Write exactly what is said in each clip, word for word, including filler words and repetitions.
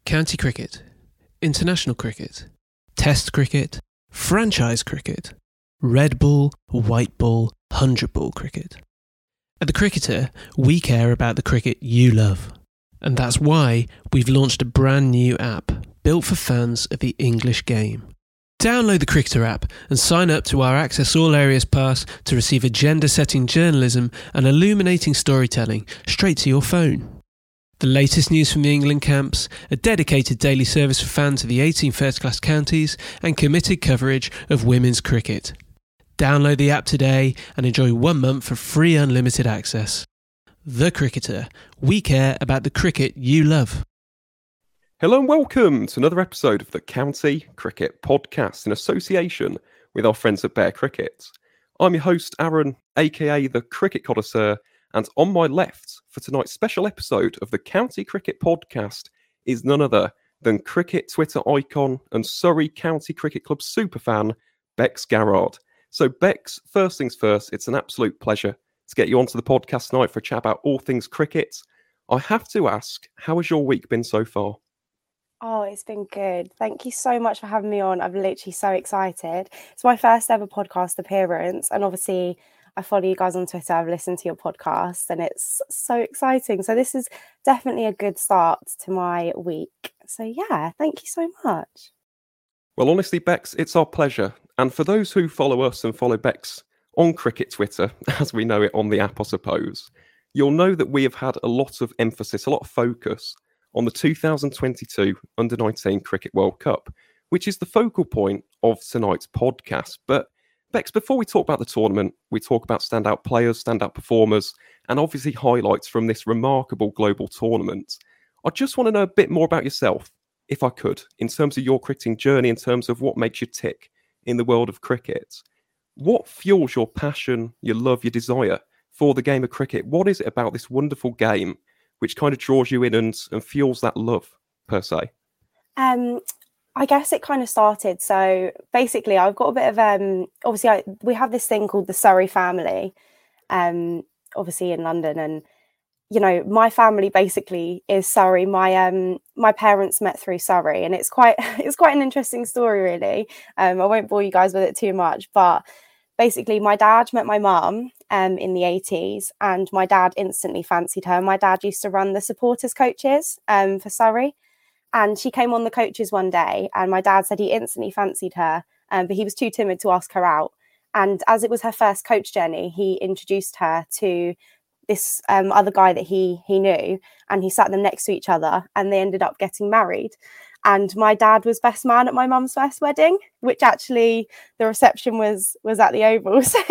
County cricket, international cricket, test cricket, franchise cricket, red ball, white ball, hundred ball cricket. At The Cricketer, we care about the cricket you love. And that's why we've launched a brand new app built for fans of the English game. Download the Cricketer app and sign up to our Access All Areas Pass to receive agenda-setting journalism and illuminating storytelling straight to your phone. The latest news from the England camps, a dedicated daily service for fans of the eighteen first-class counties, and committed coverage of women's cricket. Download the app today and enjoy one month for free unlimited access. The Cricketer. We care about the cricket you love. Hello and welcome to another episode of the County Cricket Podcast in association with our friends at Bear Cricket. I'm your host, Aaron, aka the Cricket Connoisseur, and on my left for tonight's special episode of the County Cricket Podcast is none other than cricket Twitter icon and Surrey County Cricket Club superfan, Bex Garrard. So Bex, first things first, it's an absolute pleasure to get you onto the podcast tonight for a chat about all things cricket. I have to ask, how has your week been so far? Oh, it's been good. Thank you so much for having me on. I'm literally so excited. It's my first ever podcast appearance, and obviously I follow you guys on Twitter. I've listened to your podcast and it's so exciting. So this is definitely a good start to my week. So yeah, thank you so much. Well, honestly, Bex, it's our pleasure. And for those who follow us and follow Bex on cricket Twitter, as we know it on the app, I suppose, you'll know that we have had a lot of emphasis, a lot of focus on the two thousand twenty-two under nineteen Cricket World Cup, which is the focal point of tonight's podcast. But Bex, before we talk about the tournament, we talk about standout players, standout performers, and obviously highlights from this remarkable global tournament. I just want to know a bit more about yourself, if I could, in terms of your cricketing journey, in terms of what makes you tick in the world of cricket. What fuels your passion, your love, your desire for the game of cricket? What is it about this wonderful game which kind of draws you in and, and fuels that love, per se? Um. I guess it kind of started. So basically, I've got a bit of um. Obviously, I, we have this thing called the Surrey family, um. Obviously in London, and you know, my family basically is Surrey. My um, my parents met through Surrey, and it's quite it's quite an interesting story, really. Um, I won't bore you guys with it too much, but basically, my dad met my mum um in the eighties, and my dad instantly fancied her. My dad used to run the supporters coaches um for Surrey. And she came on the coaches one day, and my dad said he instantly fancied her, um, but he was too timid to ask her out. And as it was her first coach journey, he introduced her to this um, other guy that he he knew, and he sat them next to each other, and they ended up getting married. And my dad was best man at my mum's first wedding, which actually the reception was was at the Oval. So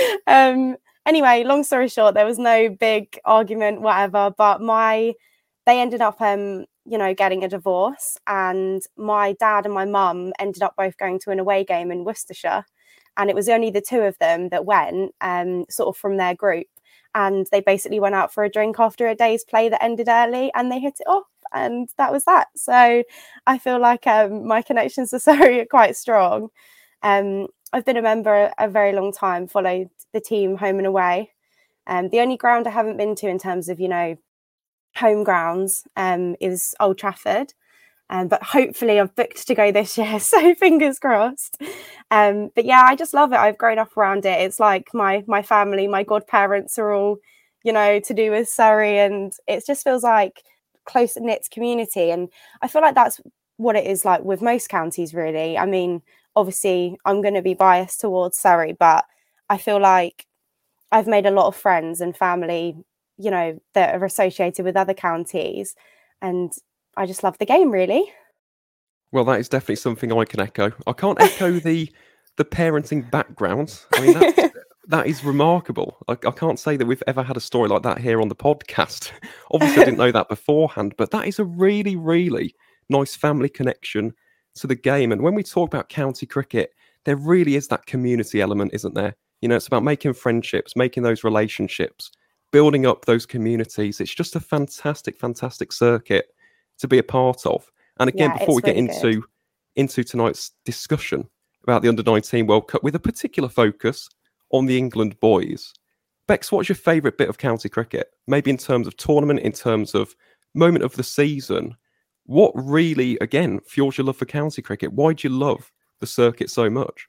um, anyway, long story short, there was no big argument, whatever. But my they ended up um. you know, getting a divorce, and my dad and my mum ended up both going to an away game in Worcestershire, and it was only the two of them that went um, sort of from their group, and they basically went out for a drink after a day's play that ended early, and they hit it off, and that was that. So I feel like um, my connections to Surrey are quite strong. Um, I've been a member a very long time, followed the team home and away. Um, the only ground I haven't been to in terms of, you know, home grounds um is Old Trafford, um, but hopefully I've booked to go this year, so fingers crossed. Um, but yeah, I just love it. I've grown up around it. It's like my my family, my godparents are all, you know, to do with Surrey, and it just feels like close knit community. And I feel like that's what it is like with most counties, really. I mean, obviously I'm going to be biased towards Surrey, but I feel like I've made a lot of friends and family, you know, that are associated with other counties, and I just love the game, really. Well, that is definitely something I can echo. I can't echo the the parenting background. I mean, that's, that is remarkable. I, I can't say that we've ever had a story like that here on the podcast. Obviously, I didn't know that beforehand, but that is a really, really nice family connection to the game. And when we talk about county cricket, there really is that community element, isn't there? You know, it's about making friendships, making those relationships, building up those communities. It's just a fantastic, fantastic circuit to be a part of. And again, yeah, before we really get into good. into tonight's discussion about the under nineteen World Cup, with a particular focus on the England boys, Bex, what's your favourite bit of county cricket? Maybe in terms of tournament, in terms of moment of the season. What really, again, fuels your love for county cricket? Why do you love the circuit so much?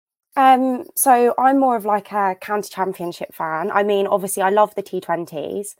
Um, so I'm more of like a county championship fan. I mean, obviously, I love the T twenties.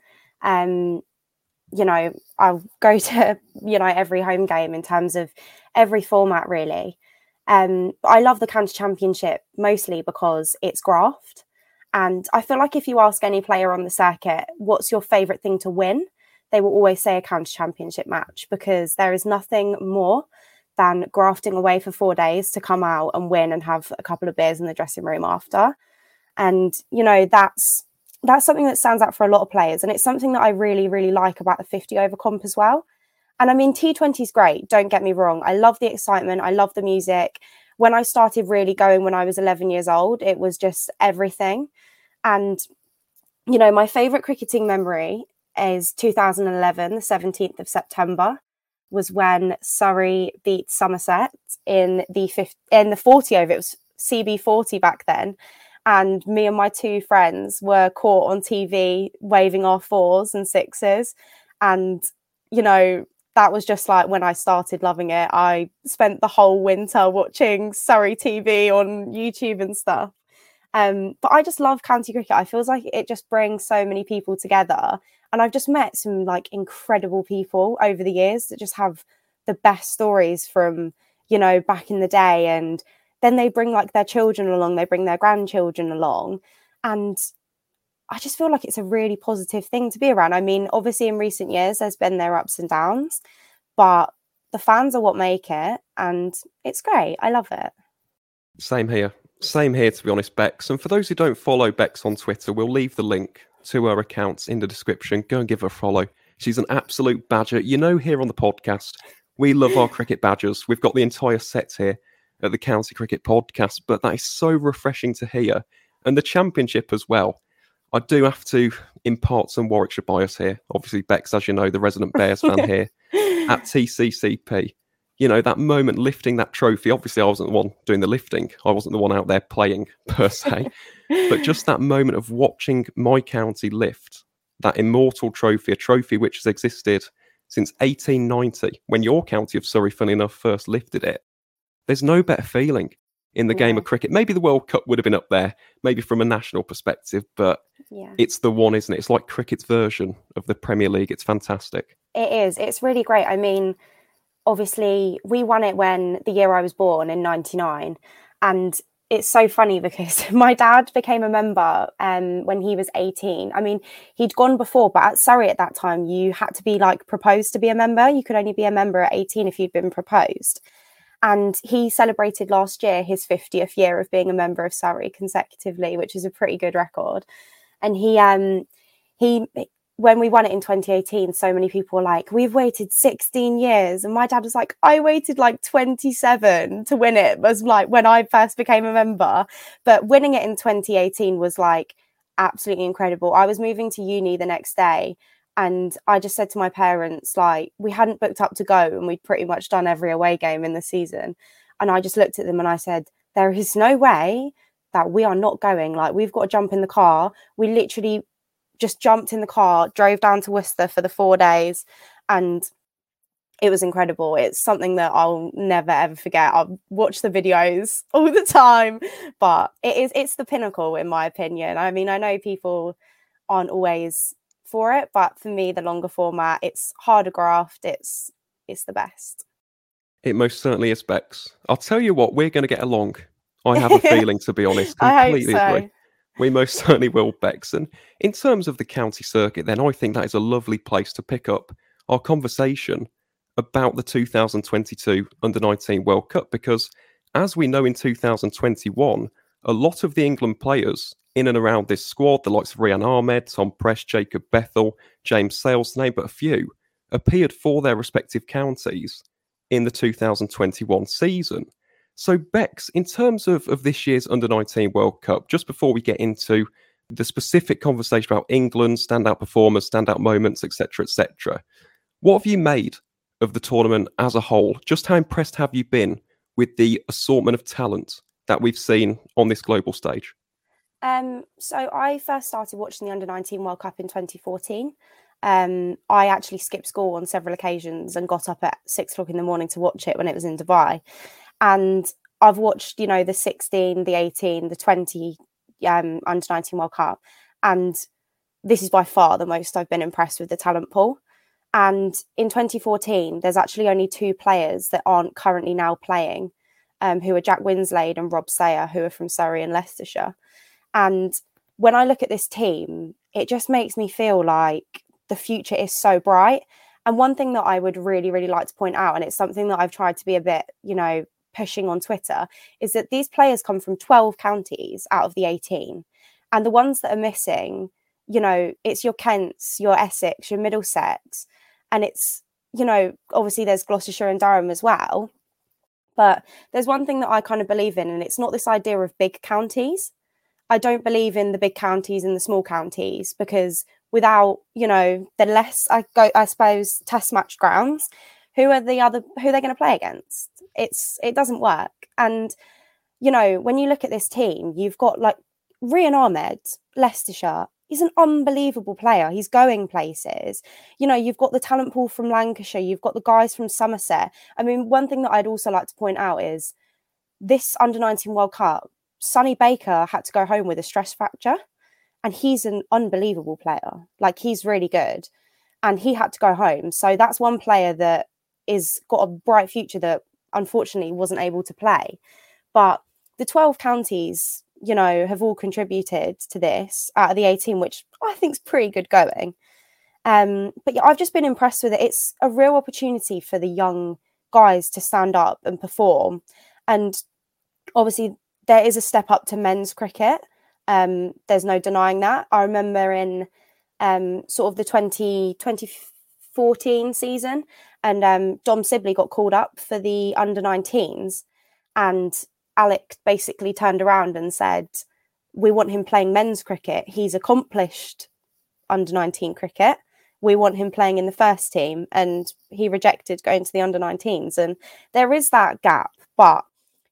Um, you know, I'll go to, you know, every home game in terms of every format, really. Um, but I love the county championship mostly because it's graft. And I feel like if you ask any player on the circuit, what's your favourite thing to win? They will always say a county championship match, because there is nothing more than grafting away for four days to come out and win and have a couple of beers in the dressing room after. And, you know, that's that's something that stands out for a lot of players. And it's something that I really, really like about the fifty over comp as well. And I mean, T twenty is great. Don't get me wrong. I love the excitement. I love the music. When I started really going when I was eleven years old, it was just everything. And, you know, my favourite cricketing memory is two thousand eleven, the seventeenth of September, was when Surrey beat Somerset in the fifty, in the forty over. It was C B forty back then. And me and my two friends were caught on T V waving our fours and sixes. And, you know, that was just like when I started loving it. I spent the whole winter watching Surrey T V on YouTube and stuff. Um, but I just love county cricket. I feel like it just brings so many people together. And I've just met some like incredible people over the years that just have the best stories from, you know, back in the day. And then they bring like their children along, they bring their grandchildren along. And I just feel like it's a really positive thing to be around. I mean, obviously in recent years, there's been their ups and downs, but the fans are what make it. And it's great. I love it. Same here. Same here, to be honest, Bex. And for those who don't follow Bex on Twitter, we'll leave the link to her accounts in the description. Go and give her a follow. She's an absolute badger. You know, here on the podcast, we love our cricket badgers. We've got the entire set here at the County Cricket Podcast, but that is so refreshing to hear. And the Championship as well. I do have to impart some Warwickshire bias here. Obviously, Bex, as you know, the resident Bears fan here at T C C P. You know, that moment lifting that trophy. Obviously, I wasn't the one doing the lifting. I wasn't the one out there playing, per se. But just that moment of watching my county lift that immortal trophy, a trophy which has existed since eighteen ninety, when your county of Surrey, funny enough, first lifted it. There's no better feeling in the yeah. game of cricket. Maybe the World Cup would have been up there, maybe from a national perspective, but yeah. it's the one, isn't it? It's like cricket's version of the Premier League. It's fantastic. It is. It's really great. I mean, obviously, we won it when the year I was born in ninety-nine. And it's so funny because my dad became a member um, when he was eighteen. I mean, he'd gone before, but at Surrey at that time, you had to be like proposed to be a member. You could only be a member at eighteen if you'd been proposed. And he celebrated last year his fiftieth year of being a member of Surrey consecutively, which is a pretty good record. And he, um, he, when we won it in twenty eighteen, so many people were like, we've waited sixteen years. And my dad was like, I waited like twenty-seven to win it. It was like when I first became a member. But winning it in twenty eighteen was like absolutely incredible. I was moving to uni the next day. And I just said to my parents, like, we hadn't booked up to go and we'd pretty much done every away game in the season. And I just looked at them and I said, there is no way that we are not going. Like, we've got to jump in the car. We literally just jumped in the car, drove down to Worcester for the four days. And it was incredible. It's something that I'll never, ever forget. I'll watch the videos all the time. But it is, it's the pinnacle, in my opinion. I mean, I know people aren't always for it, but for me, the longer format, it's harder graft, it's it's the best. It most certainly is, Bex. I'll tell you what, we're going to get along. I have a feeling, to be honest. Completely I hope so. agree. We most certainly will, Bex. And in terms of the county circuit, then I think that is a lovely place to pick up our conversation about the two thousand twenty-two under nineteen World Cup, because as we know, in two thousand twenty-one, a lot of the England players in and around this squad, the likes of Rian Ahmed, Tom Press, Jacob Bethel, James Sales, to name but a few, appeared for their respective counties in the two thousand twenty-one season. So, Bex, in terms of, of this year's under nineteen World Cup, just before we get into the specific conversation about England, standout performers, standout moments, et cetera, et cetera, what have you made of the tournament as a whole? Just how impressed have you been with the assortment of talent that we've seen on this global stage? Um, so I first started watching the under nineteen World Cup in twenty fourteen. Um, I actually skipped school on several occasions and got up at six o'clock in the morning to watch it when it was in Dubai. And I've watched, you know, the sixteen, the eighteen, the twenty um, under nineteen World Cup. And this is by far the most I've been impressed with the talent pool. And in twenty fourteen, there's actually only two players that aren't currently now playing, um, who are Jack Winslade and Rob Sayer, who are from Surrey and Leicestershire. And when I look at this team, it just makes me feel like the future is so bright. And one thing that I would really, really like to point out, and it's something that I've tried to be a bit, you know, pushing on Twitter, is that these players come from twelve counties out of the eighteen. And the ones that are missing, you know, it's your Kents, your Essex, your Middlesex. And it's, you know, obviously there's Gloucestershire and Durham as well. But there's one thing that I kind of believe in, and it's not this idea of big counties. I don't believe in the big counties and the small counties, because without, you know, the less, I go, I suppose, test match grounds, who are the other, who are they going to play against? It's, it doesn't work. And, you know, when you look at this team, you've got like Rian Ahmed, Leicestershire. He's an unbelievable player. He's going places. You know, you've got the talent pool from Lancashire. You've got the guys from Somerset. I mean, one thing that I'd also like to point out is this under nineteen World Cup, Sonny Baker had to go home with a stress fracture. And he's an unbelievable player. Like, he's really good. And he had to go home. So that's one player that is got a bright future that unfortunately wasn't able to play. But the twelve counties, you know, have all contributed to this out of the eighteen, which I think is pretty good going. Um, but yeah, I've just been impressed with it. It's a real opportunity for the young guys to stand up and perform. And obviously there is a step up to men's cricket. Um, there's no denying that. I remember in um, sort of the twenty, twenty fourteen season, and um, Dom Sibley got called up for the under nineteens, and Alec basically turned around and said, we want him playing men's cricket. He's accomplished under nineteen cricket. We want him playing in the first team. And he rejected going to the under nineteens. And there is that gap. But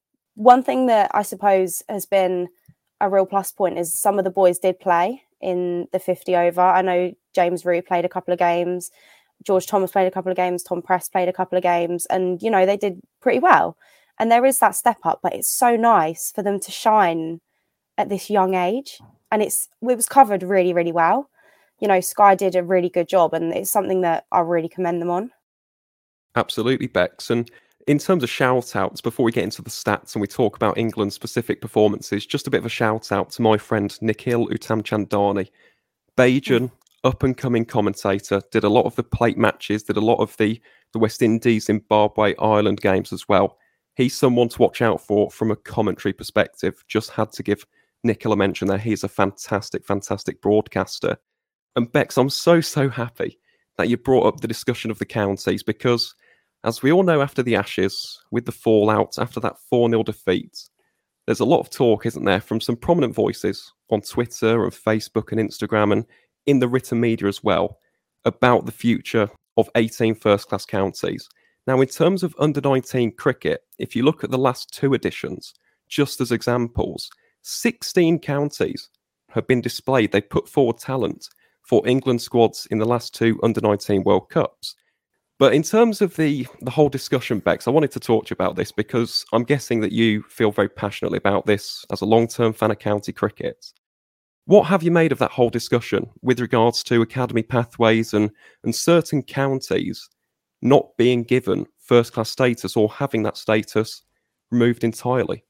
one thing that I suppose has been a real plus point is some of the boys did play in the fifty over. I know James Rue played a couple of games. George Thomas played a couple of games. Tom Press played a couple of games. And, you know, they did pretty well. And there is that step up, but it's so nice for them to shine at this young age. And it's it was covered really, really well. You know, Sky did a really good job, and it's something that I really commend them on. Absolutely, Bex. And in terms of shout-outs, before we get into the stats and we talk about England's specific performances, just a bit of a shout-out to my friend Nikhil Uttamchandani. Bajan, mm. up-and-coming commentator, did a lot of the plate matches, did a lot of the, the West Indies, Zimbabwe, Ireland games as well. He's someone to watch out for from a commentary perspective. Just had to give Nikhil a mention there. He's a fantastic, fantastic broadcaster. And Bex, I'm so, so happy that you brought up the discussion of the counties, because as we all know, after the Ashes, with the fallout, after that four nil defeat, there's a lot of talk, isn't there, from some prominent voices on Twitter and Facebook and Instagram and in the written media as well, about the future of eighteen first-class counties. Now, in terms of under nineteen cricket, if you look at the last two editions, just as examples, sixteen counties have been displayed. They put forward talent for England squads in the last two under nineteen World Cups. But in terms of the, the whole discussion, Bex, I wanted to talk to you about this because I'm guessing that you feel very passionately about this as a long-term fan of county cricket. What have you made of that whole discussion with regards to academy pathways and, and certain counties not being given first-class status or having that status removed entirely?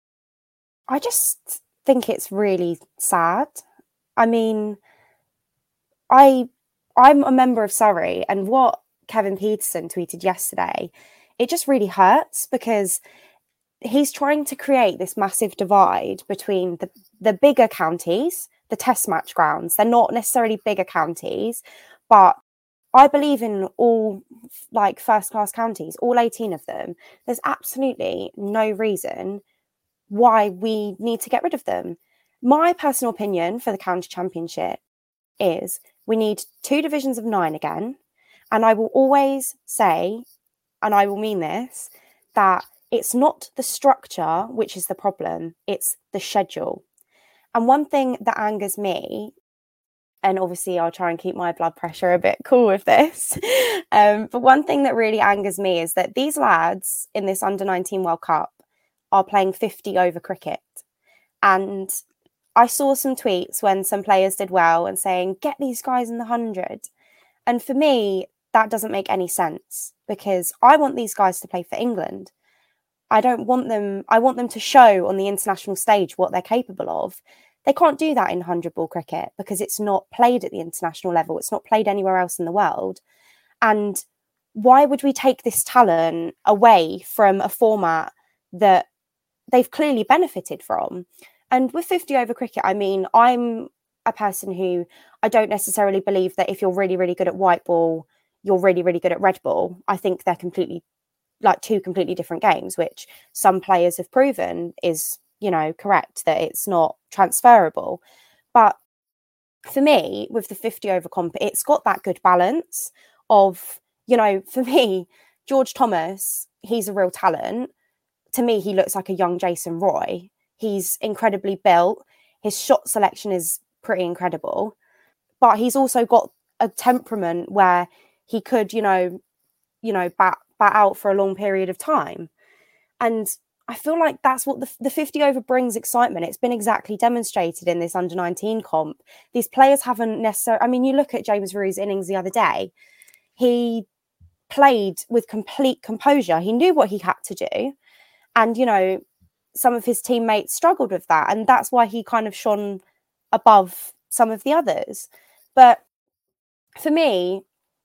I just think it's really sad. I mean, I, I'm a member of Surrey, and what Kevin Peterson tweeted yesterday, it just really hurts because he's trying to create this massive divide between the, the bigger counties, the test match grounds. They're not necessarily bigger counties, but I believe in all like first class counties, all eighteen of them. There's absolutely no reason why we need to get rid of them. My personal opinion for the county championship is we need two divisions of nine again. And I will always say, and I will mean this, that it's not the structure which is the problem, it's the schedule. And one thing that angers me, and obviously I'll try and keep my blood pressure a bit cool with this. Um, but one thing that really angers me is that these lads in this under nineteen World Cup are playing fifty over cricket. And I saw some tweets when some players did well and saying, get these guys in the hundred. And for me, that doesn't make any sense, because I want these guys to play for England. I don't want them, I want them to show on the international stage what they're capable of. They can't do that in hundred ball cricket because it's not played at the international level. It's not played anywhere else in the world. And why would we take this talent away from a format that they've clearly benefited from? And with fifty over cricket, I mean, I'm a person who I don't necessarily believe that if you're really, really good at white ball, you're really, really good at red ball. I think they're completely, like two completely different games, which some players have proven is, you know, correct, that it's not transferable. But for me, with the fifty over comp, it's got that good balance of, you know, for me, George Thomas, he's a real talent. To me, he looks like a young Jason Roy. He's incredibly built. His shot selection is pretty incredible. But he's also got a temperament where he could, you know, you know, bat, bat out for a long period of time. And I feel like that's what the, the fifty over brings excitement. It's been exactly demonstrated in this under nineteen comp. These players haven't necessarily, I mean, you look at James Rue's innings the other day, he played with complete composure. He knew what he had to do. And, you know, some of his teammates struggled with that. And that's why he kind of shone above some of the others. But for me,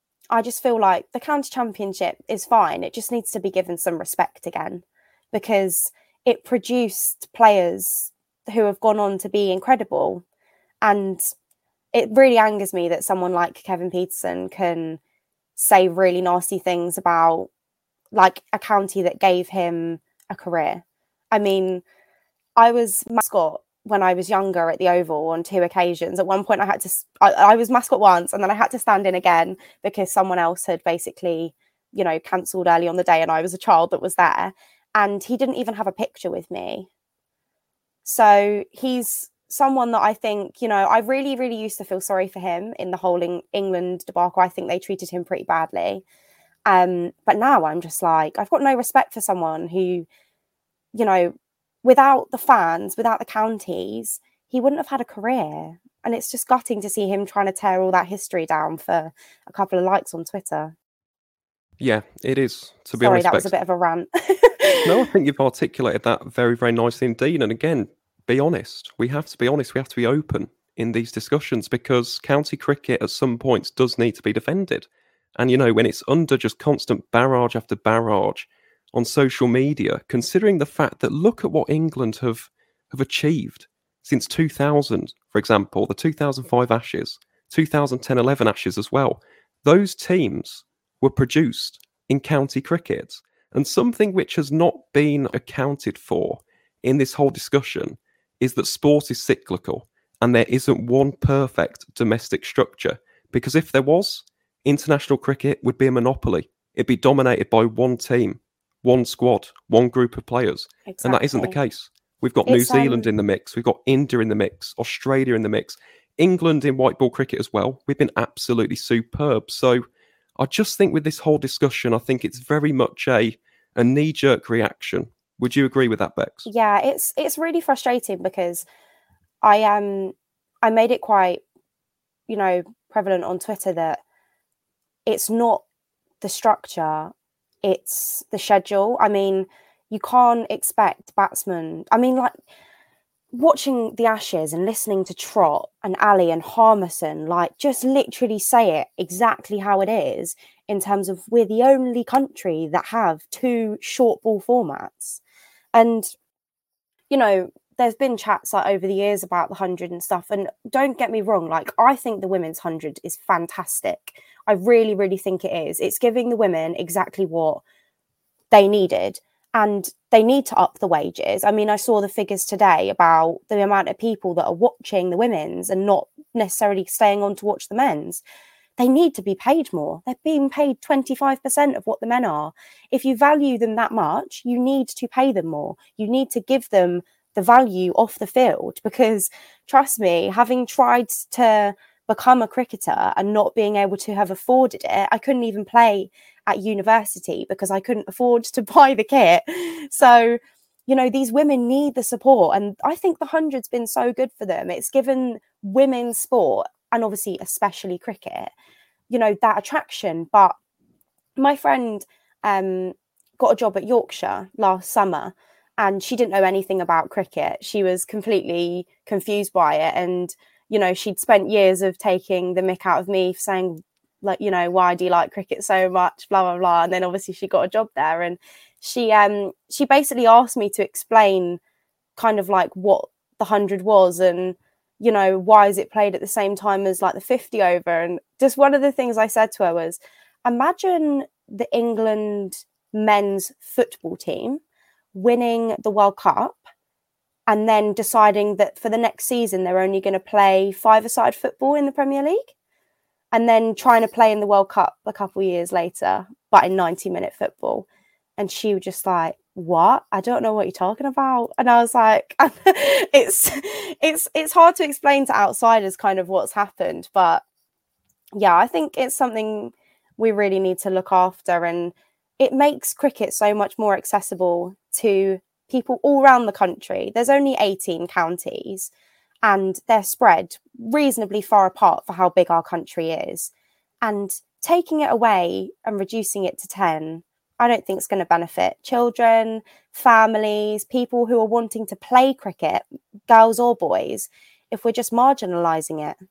I just feel like the county championship is fine. It just needs to be given some respect again, because it produced players who have gone on to be incredible. And it really angers me that someone like Kevin Peterson can say really nasty things about, like, a county that gave him a career. I mean, I was mascot when I was younger at the Oval on two occasions. At one point I had to, I, I was mascot once, and then I had to stand in again because someone else had basically, you know, cancelled early on the day, and I was a child that was there. And he didn't even have a picture with me. So he's someone that I think, you know, I really, really used to feel sorry for him in the whole Eng- England debacle. I think they treated him pretty badly. Um, but now I'm just like, I've got no respect for someone who, you know, without the fans, without the counties, he wouldn't have had a career. And it's just gutting to see him trying to tear all that history down for a couple of likes on Twitter. Yeah, it is, to be Sorry, honest. that was a bit of a rant. No, I think you've articulated that very, very nicely indeed. And again, be honest. We have to be honest. We have to be open in these discussions, because county cricket at some points does need to be defended. And, you know, when it's under just constant barrage after barrage on social media, considering the fact that look at what England have, have achieved since two thousand, for example, the two thousand five Ashes, two thousand ten eleven Ashes as well. Those teams were produced in county cricket. And something which has not been accounted for in this whole discussion is that sport is cyclical and there isn't one perfect domestic structure. Because if there was, international cricket would be a monopoly. It'd be dominated by one team, one squad, one group of players. Exactly. And that isn't the case. We've got it's, New Zealand um... in the mix. We've got India in the mix, Australia in the mix, England in white ball cricket as well. We've been absolutely superb. So I just think with this whole discussion, I think it's very much a, a knee-jerk reaction. Would you agree with that, Bex? Yeah, it's it's really frustrating because I um I made it quite, you know, prevalent on Twitter that it's not the structure, it's the schedule. I mean, you can't expect batsmen. I mean, like, watching the Ashes and listening to Trott and Ali and Harmison, like, just literally say it exactly how it is in terms of we're the only country that have two short ball formats. And, you know, there's been chats like over the years about the hundred and stuff. And don't get me wrong, like, I think the women's hundred is fantastic. I really, really think it is. It's giving the women exactly what they needed. And they need to up the wages. I mean, I saw the figures today about the amount of people that are watching the women's and not necessarily staying on to watch the men's. They need to be paid more. They're being paid twenty-five percent of what the men are. If you value them that much, you need to pay them more. You need to give them the value off the field, because trust me, having tried to become a cricketer and not being able to have afforded it. I couldn't even play at university because I couldn't afford to buy the kit. So, you know, these women need the support. And I think the hundred's been so good for them. It's given women's sport, and obviously especially cricket, you know, that attraction. But my friend um, got a job at Yorkshire last summer, and she didn't know anything about cricket. She was completely confused by it. And, you know, she'd spent years of taking the mick out of me, saying, like, you know, why do you like cricket so much, blah, blah, blah. And then obviously she got a job there. And she um she basically asked me to explain kind of like what the hundred was, and, you know, why is it played at the same time as like the fifty over. And just one of the things I said to her was, imagine the England men's football team winning the World Cup and then deciding that for the next season they're only going to play five-a-side football in the Premier League, and then trying to play in the World Cup a couple of years later, but in ninety-minute football. And she was just like, what? I don't know what you're talking about. And I was like, it's it's it's hard to explain to outsiders kind of what's happened. But yeah, I think it's something we really need to look after. And it makes cricket so much more accessible to people all around the country. There's only eighteen counties, and they're spread reasonably far apart for how big our country is. And taking it away and reducing it to ten, I don't think it's going to benefit children, families, people who are wanting to play cricket, girls or boys, if we're just marginalising it.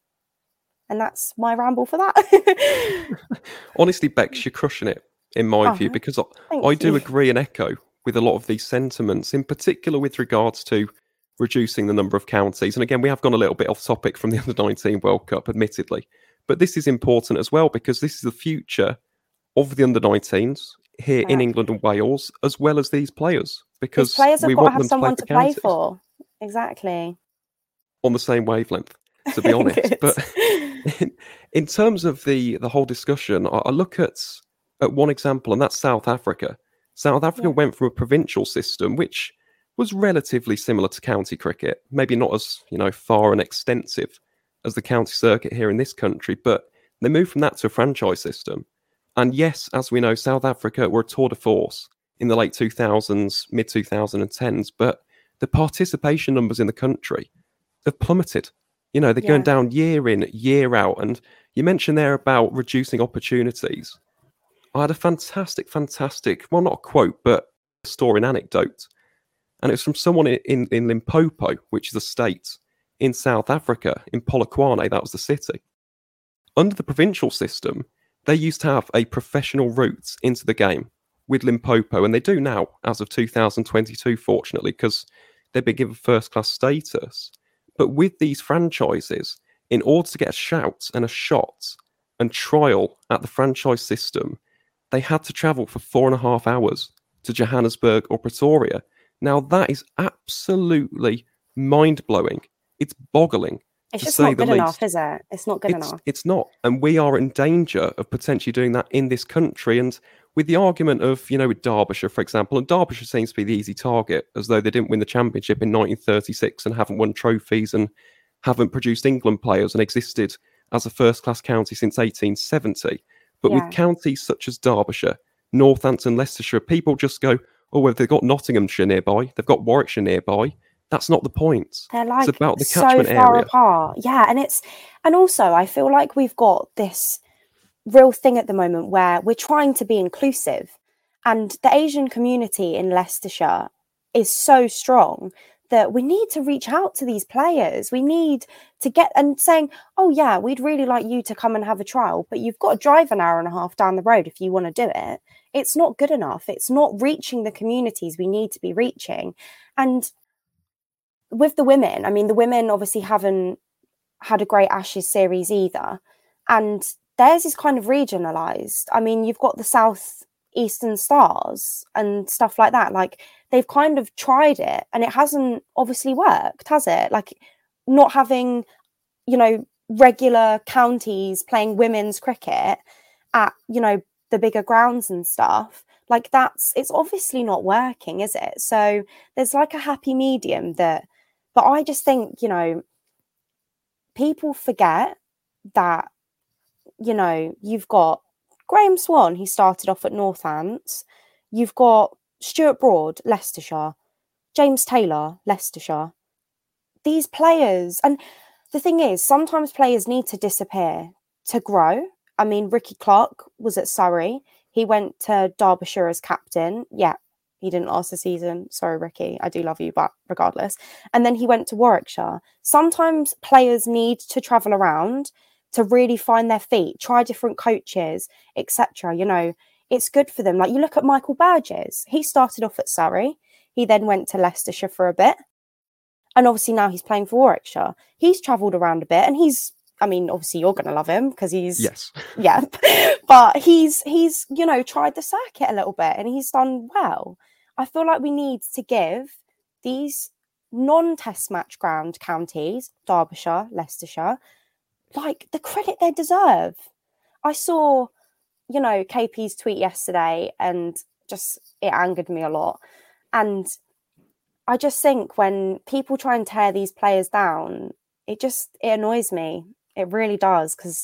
And that's my ramble for that. Honestly, Bex, you're crushing it, in my Oh, view, because I, thank I do you. agree and echo with a lot of these sentiments, in particular with regards to reducing the number of counties. And again, we have gone a little bit off topic from the under nineteen World Cup, admittedly. But this is important as well, because this is the future of the under nineteens here in Yeah. England and Wales, as well as these players. Because These players have we got to want have them someone to to play play for counties for. Exactly. on the same wavelength, to be honest. Good. But in, in terms of the the whole discussion, I, I look at at one example, and that's South Africa. South Africa Yeah. went from a provincial system, which was relatively similar to county cricket, maybe not as, you know, far and extensive as the county circuit here in this country, but they moved from that to a franchise system. And yes, as we know, South Africa were a tour de force in the late two thousands, mid twenty tens, but the participation numbers in the country have plummeted. You know, they're going Yeah. down year in, year out. And you mentioned there about reducing opportunities. I had a fantastic, fantastic, well, not a quote, but a story, an anecdote. And it was from someone in, in, in Limpopo, which is a state in South Africa, in Polokwane, that was the city. Under the provincial system, they used to have a professional route into the game with Limpopo, and they do now, as of two thousand twenty-two, fortunately, because they've been given first-class status. But with these franchises, in order to get a shout and a shot and trial at the franchise system, they had to travel for four and a half hours to Johannesburg or Pretoria. Now, that is absolutely mind-blowing. It's boggling. It's to just say not the good enough, least. is it? It's not good It's, enough. it's not. And we are in danger of potentially doing that in this country. And with the argument of, you know, with Derbyshire, for example, and Derbyshire seems to be the easy target, as though they didn't win the championship in nineteen thirty-six and haven't won trophies and haven't produced England players and existed as a first-class county since eighteen seventy. But Yeah. with counties such as Derbyshire, Northampton, Leicestershire, people just go, oh, well, they've got Nottinghamshire nearby, they've got Warwickshire nearby. That's not the point. They're like It's about the so catchment far area. apart. Yeah. And it's, and also I feel like we've got this real thing at the moment where we're trying to be inclusive, and the Asian community in Leicestershire is so strong that we need to reach out to these players. We need to get and saying, oh yeah, we'd really like you to come and have a trial, but you've got to drive an hour and a half down the road if you want to do it. It's not good enough. It's not reaching the communities we need to be reaching. And with the women, I mean, the women obviously haven't had a great Ashes series either. And theirs is kind of regionalised. I mean, you've got the South Eastern Stars and stuff like that. Like, they've kind of tried it and it hasn't obviously worked, has it? Like, not having, you know, regular counties playing women's cricket at, you know, the bigger grounds and stuff. Like, that's, it's obviously not working, is it? So there's like a happy medium that, but I just think, you know, people forget that, you know, you've got Graham Swan, he started off at Northants. You've got Stuart Broad, Leicestershire. James Taylor, Leicestershire. These players, and the thing is, sometimes players need to disappear to grow. I mean, Ricky Clark was at Surrey. He went to Derbyshire as captain. Yeah, he didn't last the season. Sorry, Ricky. I do love you, but regardless. And then he went to Warwickshire. Sometimes players need to travel around to really find their feet, try different coaches, et cetera. You know, it's good for them. Like, you look at Michael Burgess. He started off at Surrey. He then went to Leicestershire for a bit. And obviously now he's playing for Warwickshire. He's travelled around a bit, and he's, I mean, obviously you're going to love him because he's, yes, yeah, but he's, he's, you know, tried the circuit a little bit and he's done well. I feel like we need to give these non-test match ground counties, Derbyshire, Leicestershire, like the credit they deserve. I saw, you know, K P's tweet yesterday and just, it angered me a lot. And I just think when people try and tear these players down, it just, it annoys me. It really does, because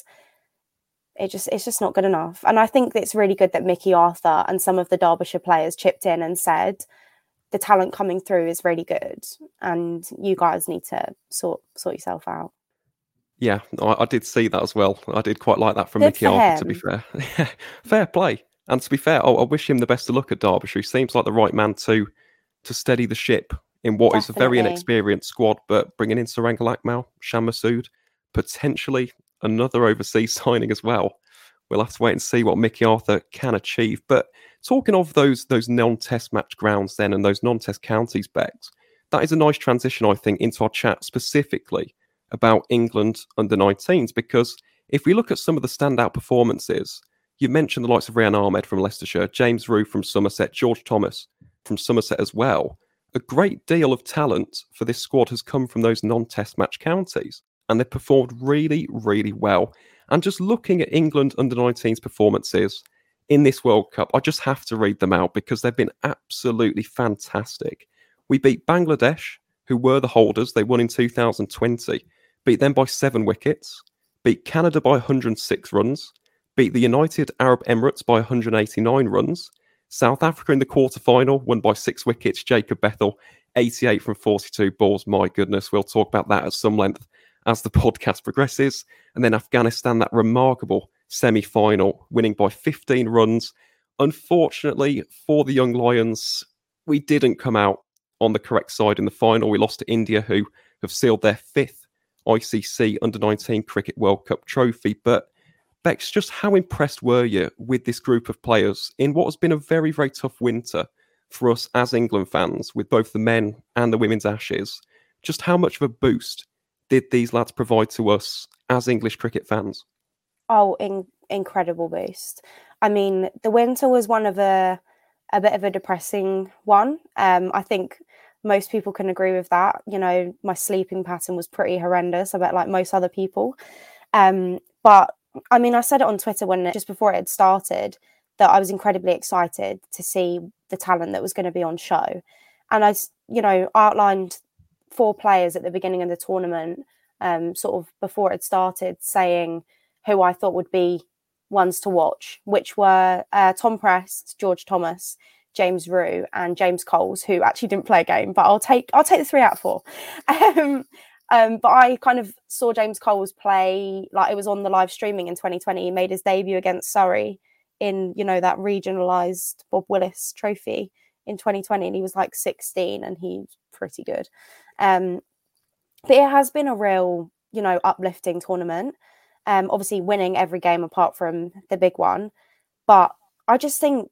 it just, it's just not good enough. And I think it's really good that Mickey Arthur and some of the Derbyshire players chipped in and said, the talent coming through is really good and you guys need to sort sort yourself out. Yeah, I, I did see that as well. I did quite like that from Good Mickey for Arthur, him. to be fair. Fair play. And to be fair, I, I wish him the best of luck at Derbyshire. He seems like the right man to to steady the ship in what is a very Definitely. inexperienced squad, but bringing in Saranga Lakmal, Shan Masood, potentially another overseas signing as well. We'll have to wait and see what Mickey Arthur can achieve. But talking of those those non-test match grounds then and those non-test counties, Bex, that is a nice transition, I think, into our chat specifically about England under nineteens, because if we look at some of the standout performances, you mentioned the likes of Ryan Ahmed from Leicestershire, James Rue from Somerset, George Thomas from Somerset as well. A great deal of talent for this squad has come from those non-test match counties, and they've performed really, really well. And just looking at England under nineteens performances in this World Cup, I just have to read them out because they've been absolutely fantastic. We beat Bangladesh, who were the holders. They won in two thousand twenty. Beat them by seven wickets. Beat Canada by one hundred six runs. Beat the United Arab Emirates by one hundred eighty-nine runs. South Africa in the quarterfinal, won by six wickets. Jacob Bethel, eighty-eight from forty-two balls. My goodness, we'll talk about that at some length as the podcast progresses. And then Afghanistan, that remarkable semi-final, winning by fifteen runs. Unfortunately for the Young Lions, we didn't come out on the correct side in the final. We lost to India, who have sealed their fifth I C C under nineteen Cricket World Cup trophy. But Bex, just how impressed were you with this group of players in what has been a very, very tough winter for us as England fans, with both the men and the women's Ashes? Just how much of a boost did these lads provide to us as English cricket fans? Oh, in, incredible boost. I mean, the winter was one of a a bit of a depressing one. Um, I think most people can agree with that. You know, my sleeping pattern was pretty horrendous, a bit like most other people. Um, but I mean, I said it on Twitter when just before it had started that I was incredibly excited to see the talent that was going to be on show. And I, you know, outlined four players at the beginning of the tournament, um, sort of before it started, saying who I thought would be ones to watch, which were uh, Tom Prest, George Thomas, James Rue, and James Coles, who actually didn't play a game, but I'll take I'll take the three out of four. Um, um, but I kind of saw James Coles play, like it was on the live streaming in twenty twenty. He made his debut against Surrey in, you know, that regionalised Bob Willis trophy in twenty twenty, and he was like sixteen, and he's pretty good. Um, but it has been a real, you know, uplifting tournament. Um, obviously winning every game apart from the big one. But I just think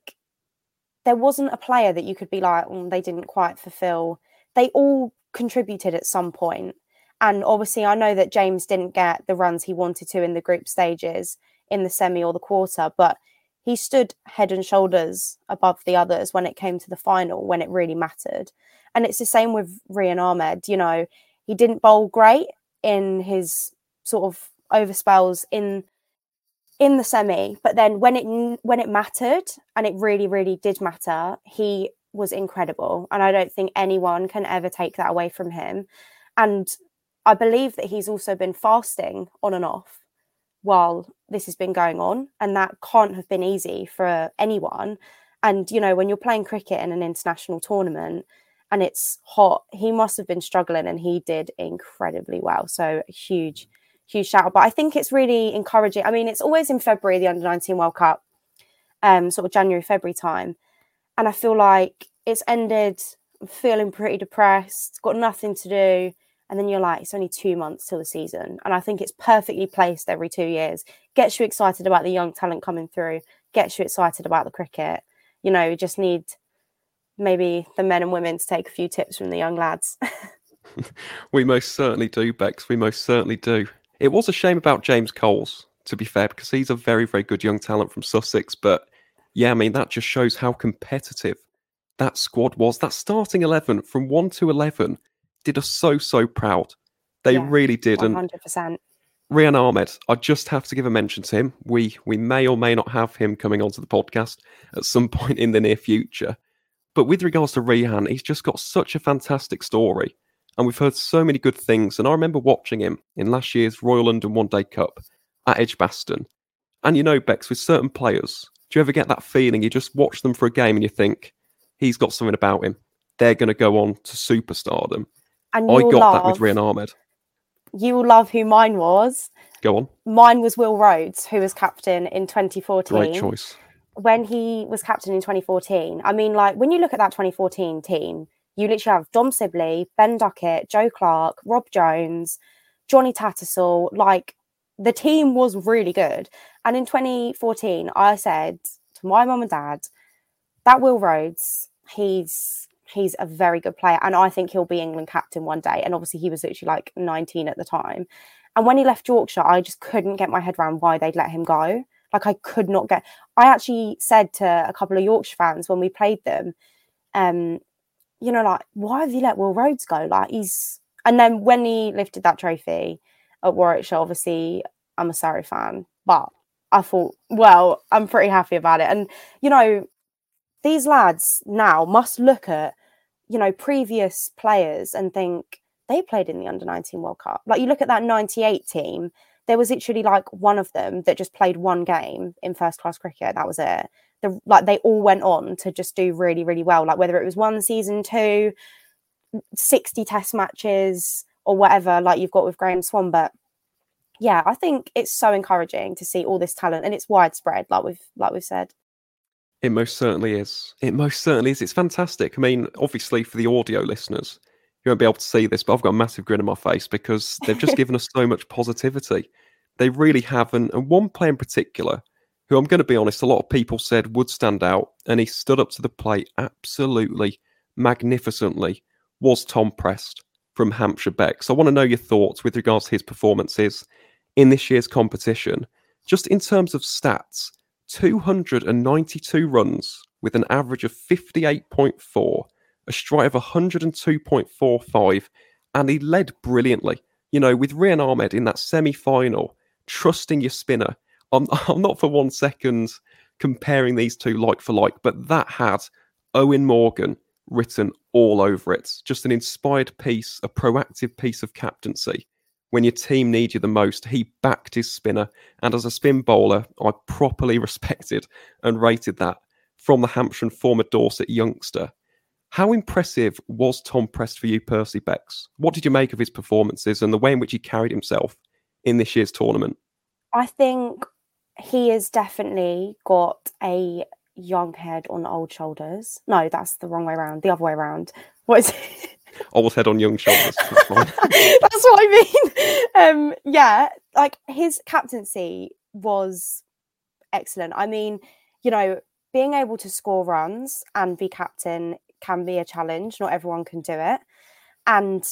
there wasn't a player that you could be like, oh, they didn't quite fulfill. They all contributed at some point. And obviously I know that James didn't get the runs he wanted to in the group stages, in the semi or the quarter, but he stood head and shoulders above the others when it came to the final, when it really mattered. And it's the same with Ryan Ahmed. You know, he didn't bowl great in his sort of overspells in in the semi, but then when it when it mattered, and it really really did matter, he was incredible, and I don't think anyone can ever take that away from him. And I believe that he's also been fasting on and off while this has been going on, and that can't have been easy for anyone. And, you know, when you're playing cricket in an international tournament and it's hot, he must have been struggling, and he did incredibly well. So huge, huge shout out. But I think it's really encouraging. I mean, it's always in February, the under nineteen World Cup, um, sort of January, February time. And I feel like it's ended, I'm feeling pretty depressed, got nothing to do. And then you're like, it's only two months till the season. And I think it's perfectly placed every two years. Gets you excited about the young talent coming through. Gets you excited about the cricket. You know, you just need maybe the men and women to take a few tips from the young lads. We most certainly do, Bex. We most certainly do. It was a shame about James Coles, to be fair, because he's a very, very good young talent from Sussex. But yeah, I mean, that just shows how competitive that squad was. That starting eleven from one to eleven did us so, so proud. They Yeah, really did. one And hundred percent. Rian Ahmed, I just have to give a mention to him. We we may or may not have him coming onto the podcast at some point in the near future. But with regards to Rihan, he's just got such a fantastic story. And we've heard so many good things. And I remember watching him in last year's Royal London One Day Cup at Edgbaston. And you know, Bex, with certain players, do you ever get that feeling? You just watch them for a game and you think, he's got something about him. They're going to go on to superstardom. And I you'll got love, that with Rian Ahmed. You will love who mine was. Go on. Mine was Will Rhodes, who was captain in twenty fourteen. Great choice. When he was captain in twenty fourteen, I mean, like, when you look at that twenty fourteen team, you literally have Dom Sibley, Ben Duckett, Joe Clark, Rob Jones, Johnny Tattersall. Like, the team was really good. And in twenty fourteen, I said to my mum and dad, that Will Rhodes, he's he's a very good player. And I think he'll be England captain one day. And obviously he was literally like nineteen at the time. And when he left Yorkshire, I just couldn't get my head around why they'd let him go. Like, I could not get... I actually said to a couple of Yorkshire fans when we played them, um, you know, like, why have you let Will Rhodes go? Like, he's... And then when he lifted that trophy at Warwickshire, obviously, I'm a Surrey fan. But I thought, well, I'm pretty happy about it. And, you know, these lads now must look at, you know, previous players and think, they played in the under nineteen World Cup. Like, you look at that ninety-eight team, there was literally like one of them that just played one game in first class cricket. That was it. The, like, they all went on to just do really, really well. Like, whether it was one season, two, sixty test matches or whatever, like you've got with Graham Swan. But yeah, I think it's so encouraging to see all this talent, and it's widespread, like we've like we've said. It most certainly is. It most certainly is. It's fantastic. I mean, obviously for the audio listeners, you won't be able to see this, but I've got a massive grin on my face because they've just given us so much positivity. They really have. And, and one player in particular, who I'm going to be honest, a lot of people said would stand out, and he stood up to the plate absolutely magnificently, was Tom Prest from Hampshire Becks. I want to know your thoughts with regards to his performances in this year's competition. Just in terms of stats, two hundred ninety-two runs with an average of fifty-eight point four, a strike of one hundred two point four five, and he led brilliantly. You know, with Rian Ahmed in that semi-final, trusting your spinner. I'm, I'm not for one second comparing these two like for like, but that had Owen Morgan written all over it. Just an inspired piece, a proactive piece of captaincy. When your team needs you the most, he backed his spinner. And as a spin bowler, I properly respected and rated that from the Hampshire and former Dorset youngster. How impressive was Tom Prest for you, Percy Becks? What did you make of his performances and the way in which he carried himself in this year's tournament? I think he has definitely got a young head on old shoulders. No, that's the wrong way around. The other way around. What is it? Old head on young shoulders. That's fine. That's what I mean. Um, yeah, like, his captaincy was excellent. I mean, you know, being able to score runs and be captain can be a challenge. Not everyone can do it. And,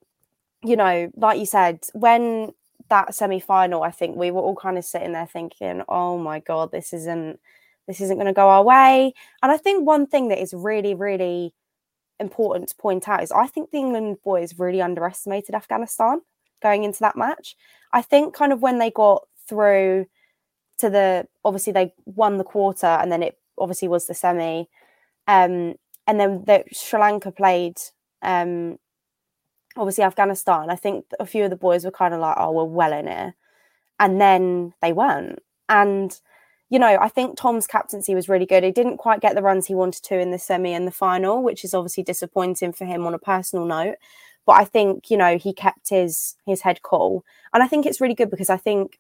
you know, like you said, when that semi-final, I think we were all kind of sitting there thinking, oh my God, this isn't, this isn't going to go our way. And I think one thing that is really, really important to point out is I think the England boys really underestimated Afghanistan going into that match. I think kind of when they got through to the, obviously they won the quarter and then it obviously was the semi. Um, and then the, Sri Lanka played, um, obviously Afghanistan. I think a few of the boys were kind of like, oh, we're well in here. and then they weren't. And, you know, I think Tom's captaincy was really good. He didn't quite get the runs he wanted to in the semi and the final, which is obviously disappointing for him on a personal note. But I think, you know, he kept his his head cool. And I think it's really good because I think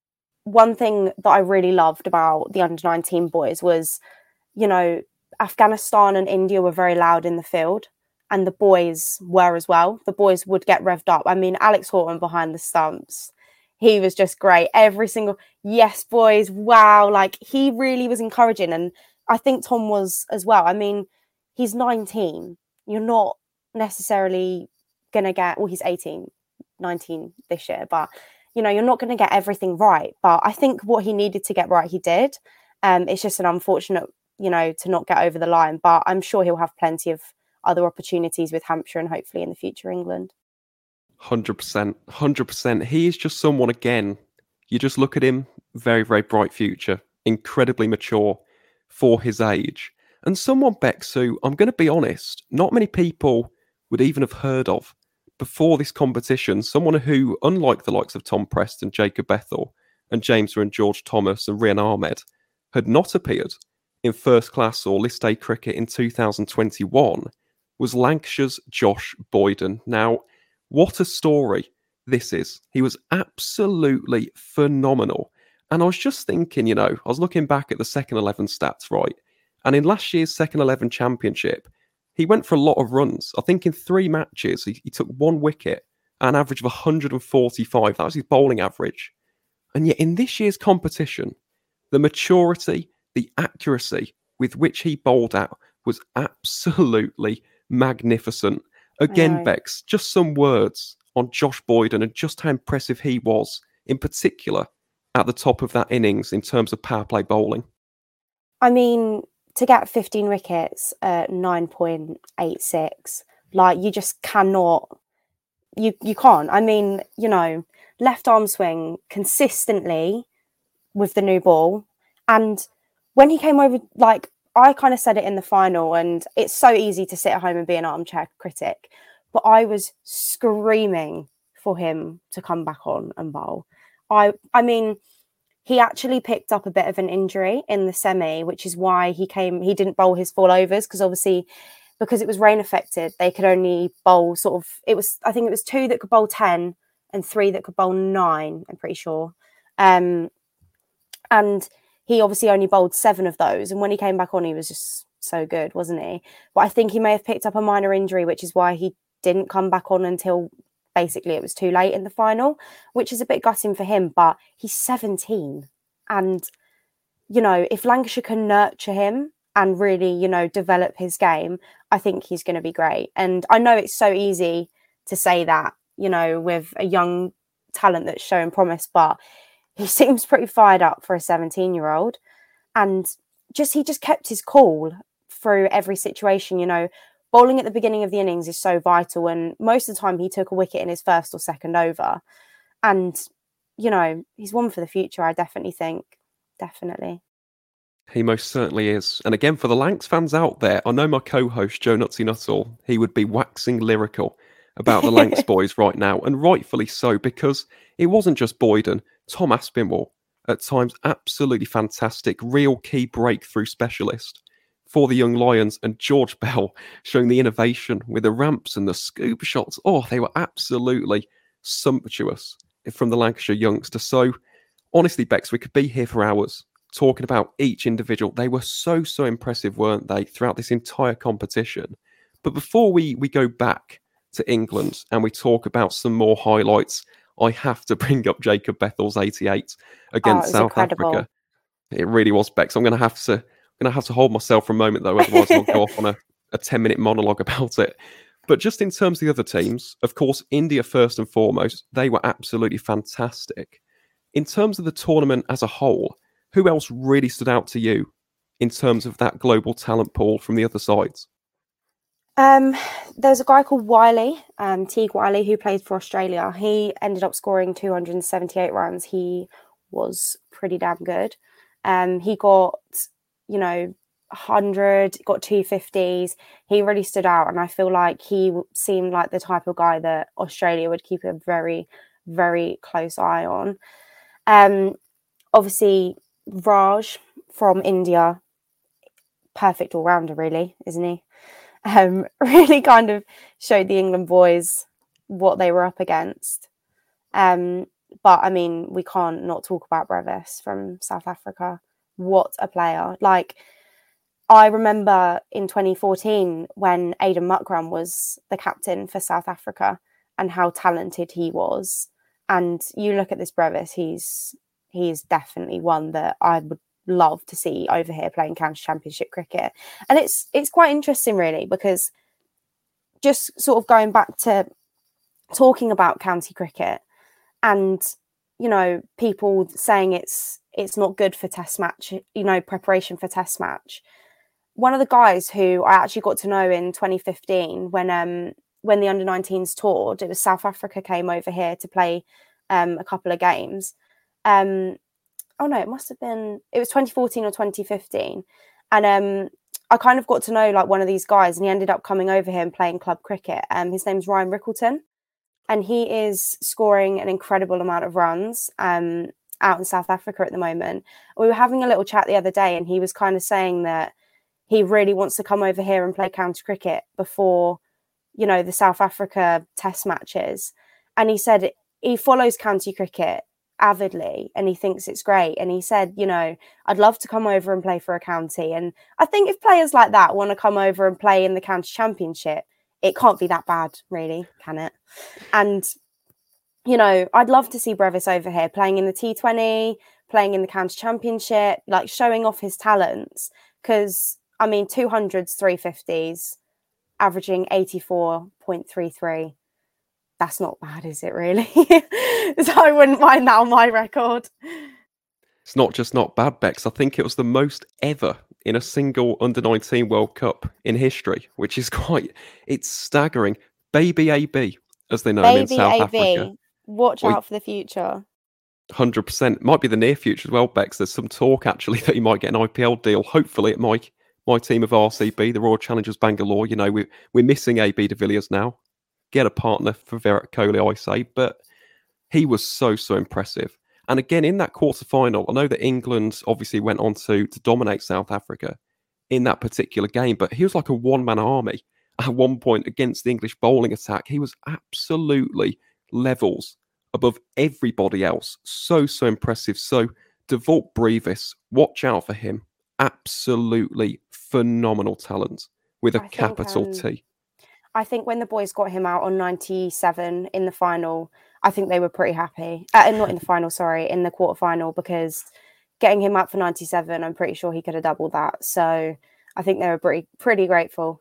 one thing that I really loved about the under nineteen boys was, you know, Afghanistan and India were very loud in the field, and the boys were as well. The boys would get revved up. I mean, Alex Horton behind the stumps, he was just great. Every single, yes, boys, wow. Like, he really was encouraging. And I think Tom was as well. I mean, he's nineteen. You're not necessarily going to get, well, he's eighteen, nineteen this year, but, you know, you're not going to get everything right. But I think what he needed to get right, he did. Um, it's just an unfortunate, you know, to not get over the line. But I'm sure he'll have plenty of other opportunities with Hampshire and hopefully in the future England. one hundred percent. one hundred percent. He is just someone, again, you just look at him, very, very bright future, incredibly mature for his age. And someone, Bex, who, I'm going to be honest, not many people would even have heard of before this competition. Someone who, unlike the likes of Tom Preston, Jacob Bethell, and James and George Thomas and Rian Ahmed, had not appeared in first class or list A cricket in two thousand twenty-one, was Lancashire's Josh Boyden. Now, what a story this is. He was absolutely phenomenal. And I was just thinking, you know, I was looking back at the second eleven stats, right? And in last year's second eleven championship, he went for a lot of runs. I think in three matches, he, he took one wicket, an average of one hundred forty-five. That was his bowling average. And yet in this year's competition, the maturity, the accuracy with which he bowled out was absolutely magnificent. Again, Bex, just some words on Josh Boyden and just how impressive he was, in particular, at the top of that innings in terms of power play bowling. I mean, to get fifteen wickets at nine point eight six, like, you just cannot, you, you can't. I mean, you know, left arm swing consistently with the new ball. And when he came over, like, I kind of said it in the final, and it's so easy to sit at home and be an armchair critic, but I was screaming for him to come back on and bowl. I, I mean, he actually picked up a bit of an injury in the semi, which is why he came, he didn't bowl his full overs, because obviously, because it was rain affected, they could only bowl sort of, it was, I think it was two that could bowl ten and three that could bowl nine, I'm pretty sure. Um, and he obviously only bowled seven of those. And when he came back on, he was just so good, wasn't he? But I think he may have picked up a minor injury, which is why he didn't come back on until basically it was too late in the final, which is a bit gutting for him. But he's seventeen. And, you know, if Lancashire can nurture him and really, you know, develop his game, I think he's going to be great. And I know it's so easy to say that, you know, with a young talent that's showing promise, but he seems pretty fired up for a seventeen-year-old. And just he just kept his cool through every situation. You know, bowling at the beginning of the innings is so vital. And most of the time he took a wicket in his first or second over. And, you know, he's one for the future, I definitely think. Definitely. He most certainly is. And again, for the Lancs fans out there, I know my co-host, Joe Nutsy Nuttall, he would be waxing lyrical about the Lancs boys right now, and rightfully so, because it wasn't just Boyden. Tom Aspinwall, at times absolutely fantastic, real key breakthrough specialist for the Young Lions, and George Bell showing the innovation with the ramps and the scuba shots. Oh, they were absolutely sumptuous from the Lancashire youngster. So, honestly, Bex, we could be here for hours talking about each individual. They were so, so impressive, weren't they, throughout this entire competition? But before we, we go back to England and we talk about some more highlights, I have to bring up Jacob Bethell's eighty-eight against oh, South incredible. Africa. It really was, Bex. I'm going to have to I'm going to have to hold myself for a moment, though, otherwise I'll go off on a, a ten-minute monologue about it. But just in terms of the other teams, of course, India first and foremost, they were absolutely fantastic. In terms of the tournament as a whole, who else really stood out to you in terms of that global talent pool from the other sides? Um, there's a guy called Wiley, um, Teague Wiley, who played for Australia. He ended up scoring two hundred seventy-eight runs. He was pretty damn good. Um, he got, you know, one hundred, got two fifties. He really stood out, and I feel like he seemed like the type of guy that Australia would keep a very, very close eye on. Um, obviously, Raj from India, perfect all-rounder, really, isn't he? Um, really kind of showed the England boys what they were up against. Um, but, I mean, we can't not talk about Brevis from South Africa. What a player. Like, I remember in twenty fourteen when Aidan Muckram was the captain for South Africa and how talented he was. And you look at this Brevis, he's he's definitely one that I would love to see over here playing county championship cricket. And it's it's quite interesting, really, because just sort of going back to talking about county cricket and, you know, people saying it's it's not good for test match, you know, preparation for test match. One of the guys who I actually got to know in twenty fifteen when um when the under nineteens toured, it was South Africa came over here to play um a couple of games. Um oh no, it must have been it was twenty fourteen or twenty fifteen. And um I kind of got to know like one of these guys, and he ended up coming over here and playing club cricket. Um his name's Ryan Rickleton, and he is scoring an incredible amount of runs um out in South Africa at the moment. We were having a little chat the other day, and he was kind of saying that he really wants to come over here and play county cricket before, you know, the South Africa test matches. And he said he follows county cricket avidly and he thinks it's great. And he said, you know, I'd love to come over and play for a county. And I think if players like that want to come over and play in the county championship, it can't be that bad, really, can it? And, you know, I'd love to see Brevis over here playing in the T twenty, playing in the county championship, like showing off his talents. Because, I mean, two hundreds, three fifties, averaging eighty-four point three three. That's not bad, is it, really? So I wouldn't mind that on my record. It's not just not bad, Bex. I think it was the most ever in a single under nineteen World Cup in history, which is quite, it's staggering. Baby A B, as they know him in South Baby A B, Africa. watch Well, out for the future. one hundred percent. Might be the near future as well, Bex. There's some talk, actually, that he might get an I P L deal. Hopefully, at my, my team of R C B, the Royal Challengers Bangalore. You know, we, we're missing A B de Villiers now. Get a partner for Virat Kohli, I say. But he was so, so impressive. And again, in that quarter-final, I know that England obviously went on to, to dominate South Africa in that particular game, but he was like a one-man army at one point against the English bowling attack. He was absolutely levels above everybody else. So, so impressive. So, Devalt Brevis, watch out for him. Absolutely phenomenal talent with a I think, capital um, T. I think when the boys got him out on ninety-seven in the final, I think they were pretty happy. Uh, not in the final, sorry, in the quarterfinal, because getting him out for ninety-seven, I'm pretty sure he could have doubled that. So I think they were pretty, pretty grateful.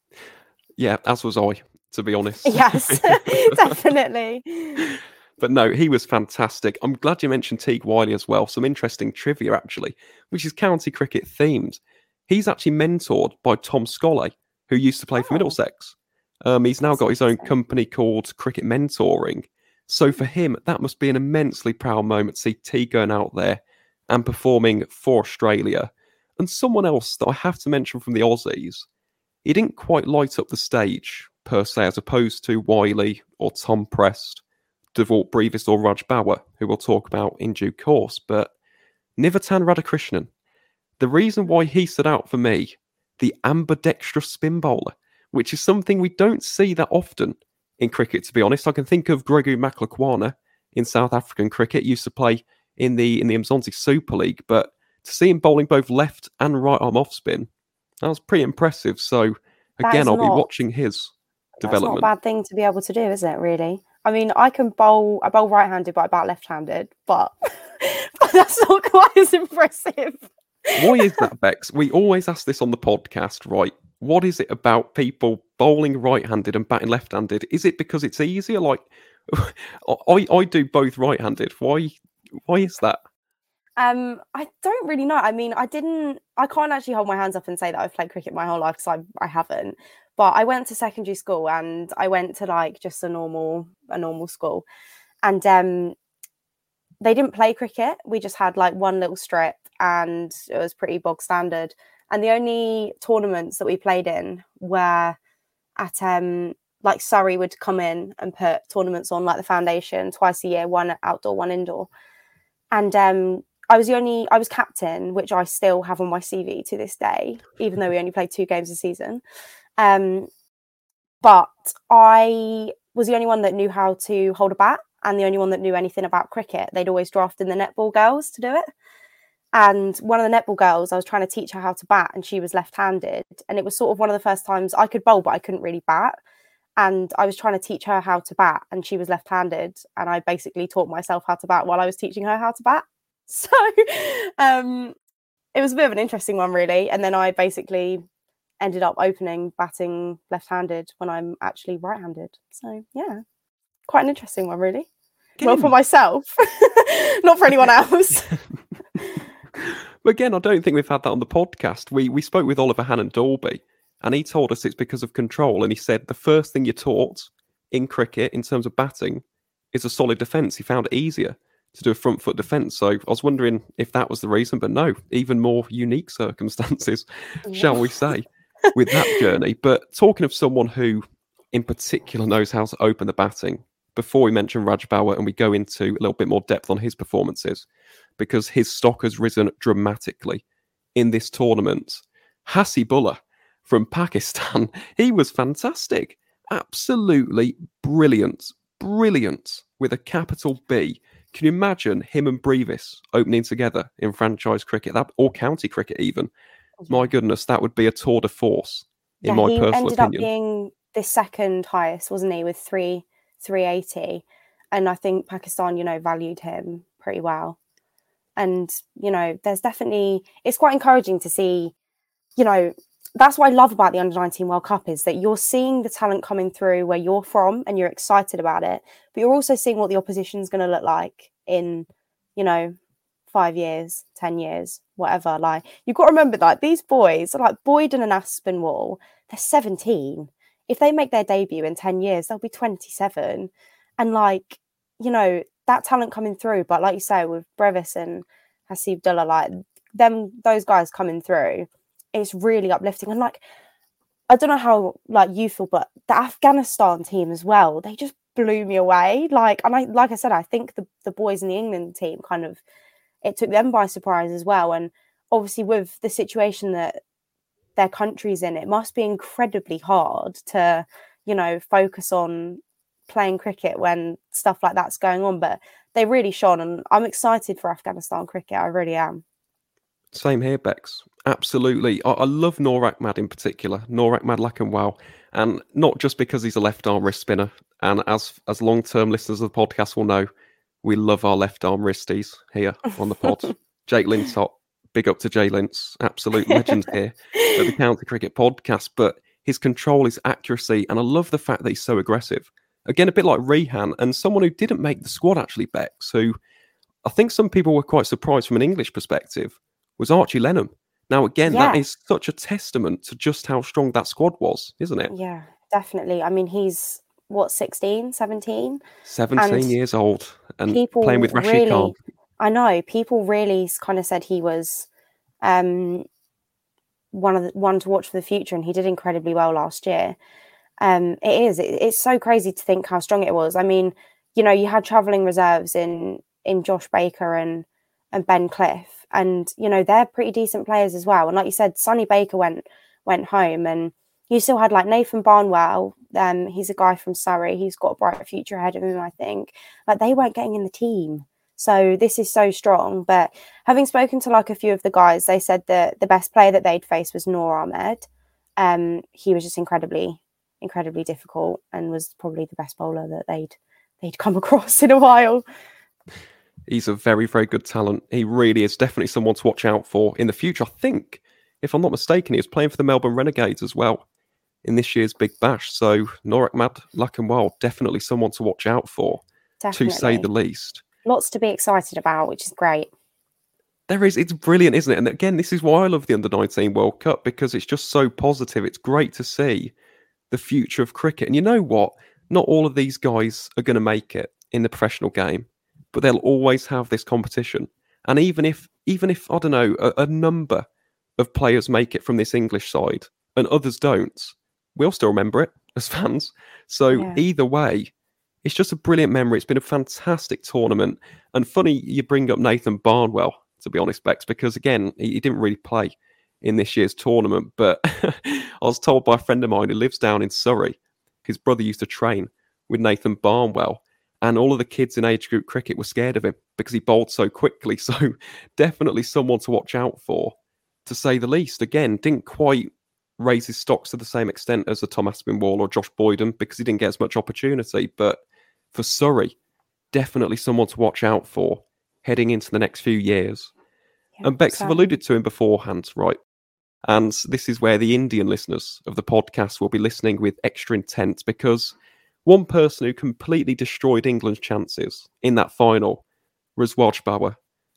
Yeah, as was I, to be honest. Yes, definitely. But no, he was fantastic. I'm glad you mentioned Teague Wiley as well. Some interesting trivia, actually, which is county cricket themed. He's actually mentored by Tom Scollay, who used to play for Oh. Middlesex. Um, he's now That's got his own interesting. company called Cricket Mentoring. So for him, that must be an immensely proud moment to see Teague going out there and performing for Australia. And someone else that I have to mention from the Aussies, he didn't quite light up the stage, per se, as opposed to Wiley or Tom Prest, Devalt Brevis or Raj Bauer, who we'll talk about in due course. But Nivatan Radhakrishnan, the reason why he stood out for me, the ambidextrous spin bowler, which is something we don't see that often in cricket, to be honest. I can think of Gregory Maklakwana in South African cricket, used to play in the in the Mzansi Super League, but to see him bowling both left and right arm off spin, that was pretty impressive. So That again, is I'll be not- watching his That's development. not a bad thing to be able to do, is it, really? I mean, I can bowl, I bowl right-handed, but I bat left-handed, but, but that's not quite as impressive. Why is that, Bex? We always ask this on the podcast, right? What is it about people bowling right-handed and batting left-handed? Is it because it's easier? Like, I, I do both right-handed. Why? Why is that? Um, I don't really know. I mean, I didn't, I can't actually hold my hands up and say that I've played cricket my whole life, because I, I haven't. But I went to secondary school and I went to like just a normal, a normal school. And um, they didn't play cricket. We just had like one little strip and it was pretty bog standard. And the only tournaments that we played in were at, um, like Surrey would come in and put tournaments on, like the foundation, twice a year, one outdoor, one indoor. and um, I was the only, I was captain, which I still have on my C V to this day, even though we only played two games a season. Um, but I was the only one that knew how to hold a bat and the only one that knew anything about cricket. They'd always draft in the netball girls to do it. And one of the netball girls, I was trying to teach her how to bat, and she was left-handed. And it was sort of one of the first times I could bowl, but I couldn't really bat. And I was trying to teach her how to bat, and she was left-handed. And I basically taught myself how to bat while I was teaching her how to bat. So um, it was a bit of an interesting one, really. And then I basically ended up opening batting left-handed when I'm actually right-handed. So, yeah, quite an interesting one, really. Again. Well, for myself, not for anyone else. But again, I don't think we've had that on the podcast. We we spoke with Oliver Hannon-Dalby, and he told us it's because of control. And he said the first thing you're taught in cricket in terms of batting is a solid defence. He found it easier to do a front foot defence. So I was wondering if that was the reason, but no, even more unique circumstances, yeah. shall we say, with that journey. But talking of someone who in particular knows how to open the batting, before we mention Raj Bauer and we go into a little bit more depth on his performances, because his stock has risen dramatically in this tournament. Hasibullah from Pakistan, he was fantastic. Absolutely brilliant. Brilliant with a capital B. Can you imagine him and Brevis opening together in franchise cricket, that or county cricket even? My goodness, that would be a tour de force, in yeah, my he personal ended opinion. Up being the second highest, wasn't he, with three, three eighty. And I think Pakistan, you know, valued him pretty well. And, you know, there's definitely, it's quite encouraging to see, you know, that's what I love about the under nineteen World Cup is that you're seeing the talent coming through where you're from and you're excited about it, but you're also seeing what the opposition's going to look like in, you know, five years, ten years, whatever. Like, you've got to remember that these boys are like Boyden and Aspinwall, they're seventeen. If they make their debut in ten years, they'll be twenty-seven. And like, you know, that talent coming through. But like you say, with Brevis and Hasibullah, like them, those guys coming through, it's really uplifting. And like, I don't know how like you feel, but the Afghanistan team as well, they just blew me away. Like, and I, like I said, I think the, the boys in the England team kind of, it took them by surprise as well. And obviously with the situation that their country's in, it must be incredibly hard to, you know, focus on playing cricket when stuff like that's going on. But they really shone, and I'm excited for Afghanistan cricket. I really am. Same here, Bex. Absolutely. I, I love Noor Ahmad in particular, Noor Ahmad Lakhanwal, and not just because he's a left-arm wrist spinner. And as as long-term listeners of the podcast will know, we love our left-arm wristies here on the pod. Jake Lintott, big up to Jay Lintz, absolute legend here at the County Cricket Podcast. But his control, his accuracy, and I love the fact that he's so aggressive. Again, a bit like Rehan, and someone who didn't make the squad, actually, Bex, who I think some people were quite surprised from an English perspective, was Archie Lenham. Now, again, yeah. that is such a testament to just how strong that squad was, isn't it? Yeah, definitely. I mean, he's, what, sixteen, seventeen? seventeen and years old and playing with Rashid really, Khan. I know. People really kind of said he was um, one of the, one to watch for the future, and he did incredibly well last year. Um, it is. It, it's so crazy to think how strong it was. I mean, you know, you had travelling reserves in in Josh Baker and and Ben Cliff, and you know they're pretty decent players as well. And like you said, Sonny Baker went went home, and you still had like Nathan Barnwell. Um, he's a guy from Surrey. He's got a bright future ahead of him, I think. Like they weren't getting in the team, so this is so strong. But having spoken to like a few of the guys, they said that the best player that they'd faced was Noor Ahmed. Um, he was just incredibly. incredibly difficult and was probably the best bowler that they'd they'd come across in a while. He's a very, very good talent. He really is definitely someone to watch out for in the future. I think, if I'm not mistaken, he was playing for the Melbourne Renegades as well in this year's Big Bash. So Noor Ahmad Lakhanwal, definitely someone to watch out for, definitely. To say the least. Lots to be excited about, which is great. There is. It's brilliant, isn't it? And again, this is why I love the under nineteen World Cup, because it's just so positive. It's great to see the future of cricket. And you know what? Not all of these guys are going to make it in the professional game, but they'll always have this competition. And even if, even if I don't know, a, a number of players make it from this English side and others don't, we'll still remember it as fans. So yeah. Either way, it's just a brilliant memory. It's been a fantastic tournament. And funny you bring up Nathan Barnwell, to be honest, Bex, because again, he, he didn't really play in this year's tournament. But I was told by a friend of mine who lives down in Surrey, his brother used to train with Nathan Barnwell. And all of the kids in age group cricket were scared of him because he bowled so quickly. So definitely someone to watch out for, to say the least. Again, didn't quite raise his stocks to the same extent as a Tom Aspinwall or Josh Boyden because he didn't get as much opportunity. But for Surrey, definitely someone to watch out for heading into the next few years. Yeah, and Bex have alluded to him beforehand, right? And this is where the Indian listeners of the podcast will be listening with extra intent, because one person who completely destroyed England's chances in that final was Raj Bauer.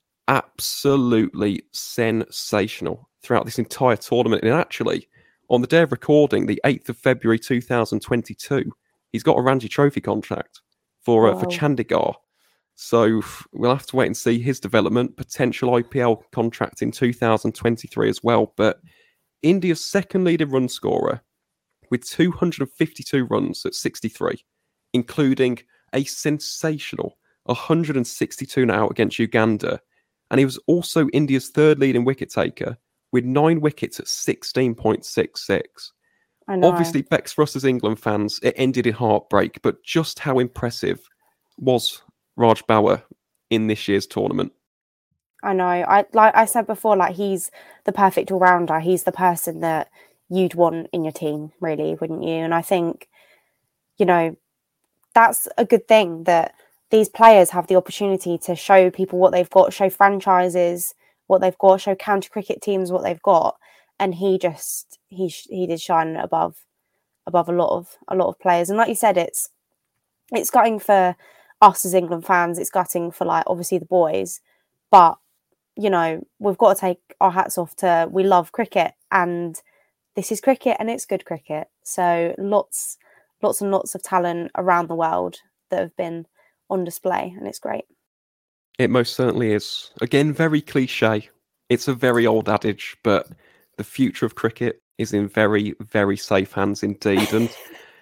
Absolutely sensational throughout this entire tournament. And actually, on the day of recording, the eighth of February two thousand twenty-two, he's got a Ranji Trophy contract for uh, wow. for Chandigarh. So we'll have to wait and see his development, potential I P L contract in two thousand twenty-three as well. But India's second leading run scorer with two hundred fifty-two runs at sixty-three, including a sensational one hundred sixty-two now against Uganda. And he was also India's third leading wicket taker with nine wickets at sixteen point six six. I know. Obviously, Bex, for us as England fans, it ended in heartbreak, but just how impressive was Raj Bauer in this year's tournament? I know. I like I said before, like he's the perfect all-rounder. He's the person that you'd want in your team, really, wouldn't you? And I think, you know, that's a good thing that these players have the opportunity to show people what they've got, show franchises what they've got, show county cricket teams what they've got. And he just he he did shine above above a lot of a lot of players. And like you said, it's it's gutting for us as England fans. It's gutting for, like, obviously the boys, but you know, we've got to take our hats off to, we love cricket, and this is cricket, and it's good cricket. So lots, lots and lots of talent around the world that have been on display, and it's great. It most certainly is. Again, very cliche. It's a very old adage, but the future of cricket is in very, very safe hands indeed. And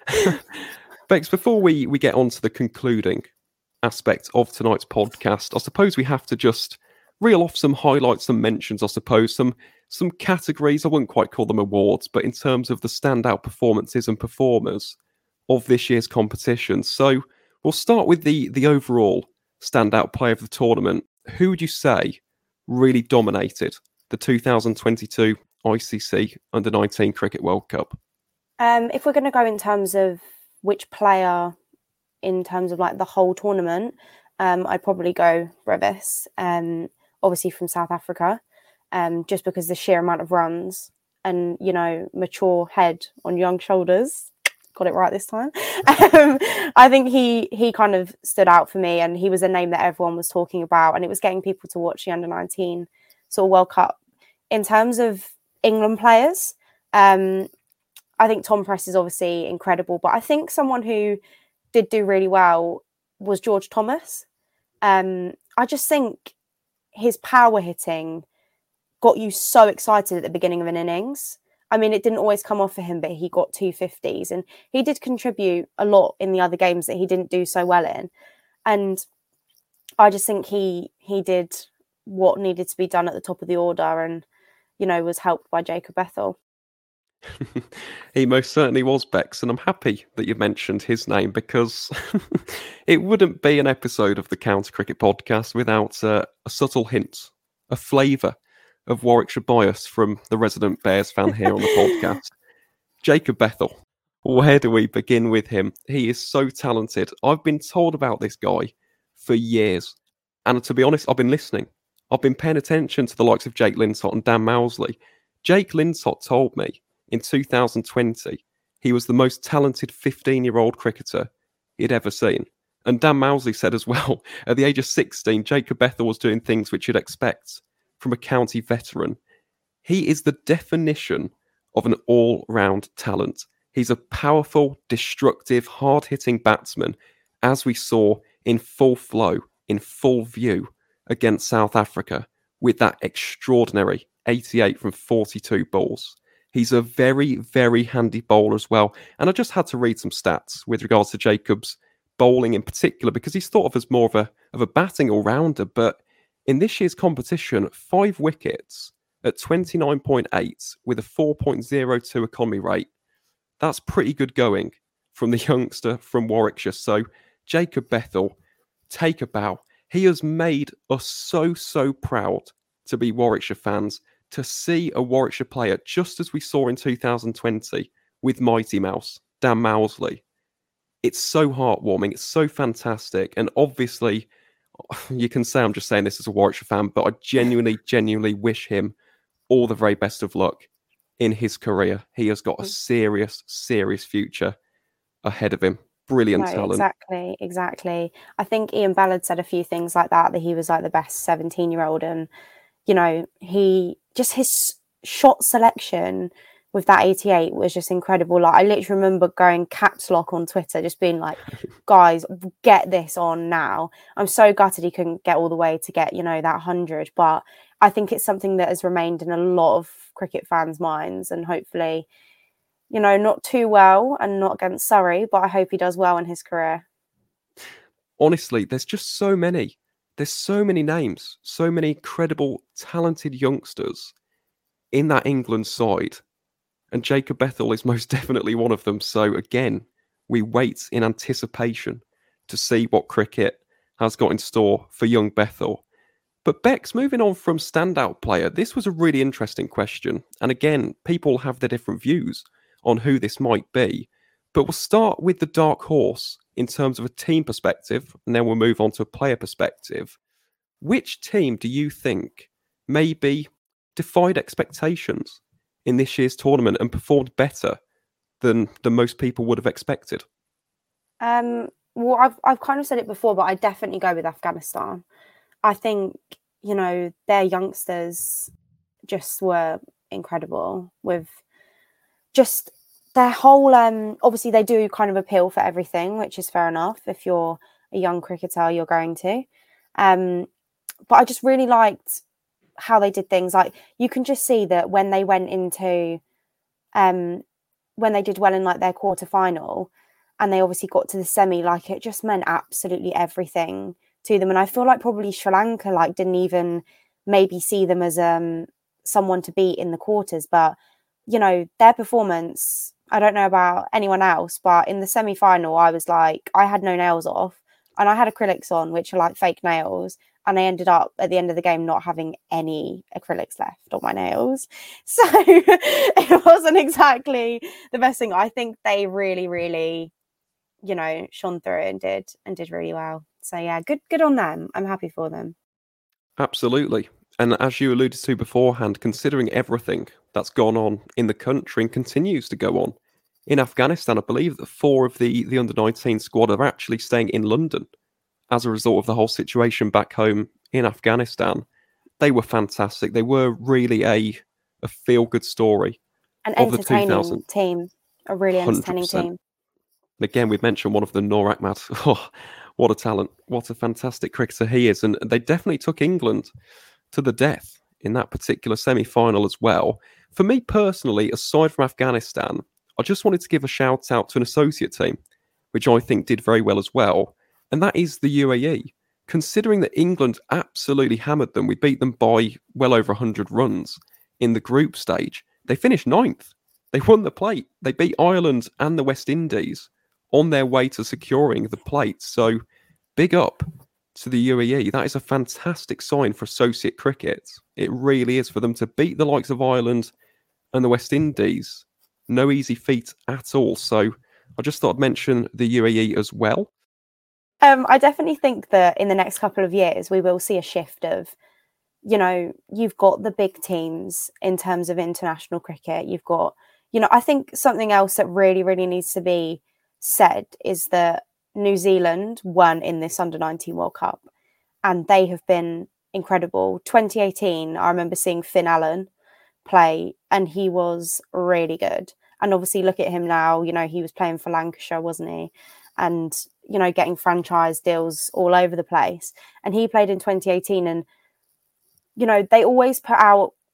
Bex, before we, we get on to the concluding aspect of tonight's podcast, I suppose we have to just reel off some highlights and mentions, I suppose, some some categories. I wouldn't quite call them awards, but in terms of the standout performances and performers of this year's competition. So we'll start with the the overall standout player of the tournament. Who would you say really dominated the two thousand twenty-two I C C Under nineteen Cricket World Cup? Um, if we're going to go in terms of which player, in terms of like the whole tournament, um, I'd probably go Brevis. Um, obviously from South Africa, um, just because the sheer amount of runs and, you know, mature head on young shoulders. Got it right this time. um, I think he he kind of stood out for me, and he was a name that everyone was talking about, and it was getting people to watch the under nineteen sort of World Cup. In terms of England players, um, I think Tom Press is obviously incredible, but I think someone who did do really well was George Thomas. Um, I just think his power hitting got you so excited at the beginning of an innings. I mean, it didn't always come off for him, but he got two fifties, and he did contribute a lot in the other games that he didn't do so well in. And I just think he he did what needed to be done at the top of the order, and, you know, was helped by Jacob Bethel. He most certainly was, Bex, and I'm happy that you mentioned his name, because it wouldn't be an episode of the County Cricket Podcast without uh, a subtle hint, a flavour of Warwickshire bias from the resident Bears fan here on the podcast. Jacob Bethel, where do we begin with him? He is so talented. I've been told about this guy for years, and to be honest, I've been listening. I've been paying attention to the likes of Jake Lintott and Dan Mousley. Jake Lintott told me in two thousand twenty, he was the most talented fifteen-year-old cricketer he'd ever seen. And Dan Mousley said as well, at the age of sixteen, Jacob Bethel was doing things which you'd expect from a county veteran. He is the definition of an all-round talent. He's a powerful, destructive, hard-hitting batsman, as we saw in full flow, in full view against South Africa, with that extraordinary eighty-eight from forty-two balls. He's a very, very handy bowler as well. And I just had to read some stats with regards to Jacob's bowling in particular, because he's thought of as more of a of a batting all-rounder. But in this year's competition, five wickets at twenty-nine point eight with a four point oh two economy rate. That's pretty good going from the youngster from Warwickshire. So Jacob Bethell, take a bow. He has made us so, so proud to be Warwickshire fans, to see a Warwickshire player, just as we saw in two thousand twenty with Mighty Mouse, Dan Mousley. It's so heartwarming. It's so fantastic. And obviously, you can say I'm just saying this as a Warwickshire fan, but I genuinely, genuinely wish him all the very best of luck in his career. He has got a serious, serious future ahead of him. Brilliant no, talent. Exactly, exactly. I think Ian Ballard said a few things like that, that he was like the best seventeen-year-old. And, you know, he just his shot selection with that eighty-eight was just incredible. Like, I literally remember going caps lock on Twitter, just being like, guys, get this on now. I'm so gutted he couldn't get all the way to get, you know, that one hundred. But I think it's something that has remained in a lot of cricket fans' minds, and hopefully, you know, not too well and not against Surrey, but I hope he does well in his career. Honestly, there's just so many. There's so many names, so many incredible, talented youngsters in that England side. And Jacob Bethell is most definitely one of them. So again, we wait in anticipation to see what cricket has got in store for young Bethell. But Bex, moving on from standout player, this was a really interesting question. And again, people have their different views on who this might be. But we'll start with the dark horse in terms of a team perspective, and then we'll move on to a player perspective. Which team do you think maybe defied expectations in this year's tournament and performed better than, than most people would have expected? Um, well, I've I've kind of said it before, but I definitely go with Afghanistan. I think, you know, their youngsters just were incredible with just their whole, um, obviously they do kind of appeal for everything, which is fair enough. If you're a young cricketer, you're going to. Um, but I just really liked how they did things. Like, you can just see that when they went into, um, when they did well in like their quarter final and they obviously got to the semi, like it just meant absolutely everything to them. And I feel like probably Sri Lanka like didn't even maybe see them as um someone to beat in the quarters, but you know, their performance, I don't know about anyone else, but in the semi-final I was like, I had no nails off and I had acrylics on, which are like fake nails, and I ended up at the end of the game not having any acrylics left on my nails. So it wasn't exactly the best thing. I think they really really, you know, shone through and did and did really well. So yeah, good good on them. I'm happy for them. Absolutely. And as you alluded to beforehand, considering everything that's gone on in the country and continues to go on in Afghanistan, I believe that four of the, the under nineteen squad are actually staying in London as a result of the whole situation back home in Afghanistan. They were fantastic. They were really a, a feel-good story. An of entertaining team. A really entertaining one hundred percent. team. And again, we've mentioned one of them, Noor Ahmad. Oh, what a talent. What a fantastic cricketer he is. And they definitely took England to the death in that particular semi-final as well. For me personally, aside from Afghanistan, I just wanted to give a shout out to an associate team, which I think did very well as well. And that is the U A E. Considering that England absolutely hammered them, we beat them by well over one hundred runs in the group stage. They finished ninth. They won the plate. They beat Ireland and the West Indies on their way to securing the plate. So big up to the U A E. That is a fantastic sign for associate cricket. It really is, for them to beat the likes of Ireland and the West Indies. No easy feat at all. So I just thought I'd mention the U A E as well. Um, I definitely think that in the next couple of years, we will see a shift of, you know, you've got the big teams in terms of international cricket. You've got, you know, I think something else that really, really needs to be said is that New Zealand won in this under nineteen World Cup and they have been incredible. twenty eighteen, I remember seeing Finn Allen play and he was really good. And obviously look at him now, you know, he was playing for Lancashire, wasn't he? And, you know, getting franchise deals all over the place. And he played in twenty eighteen and, you know, they always put out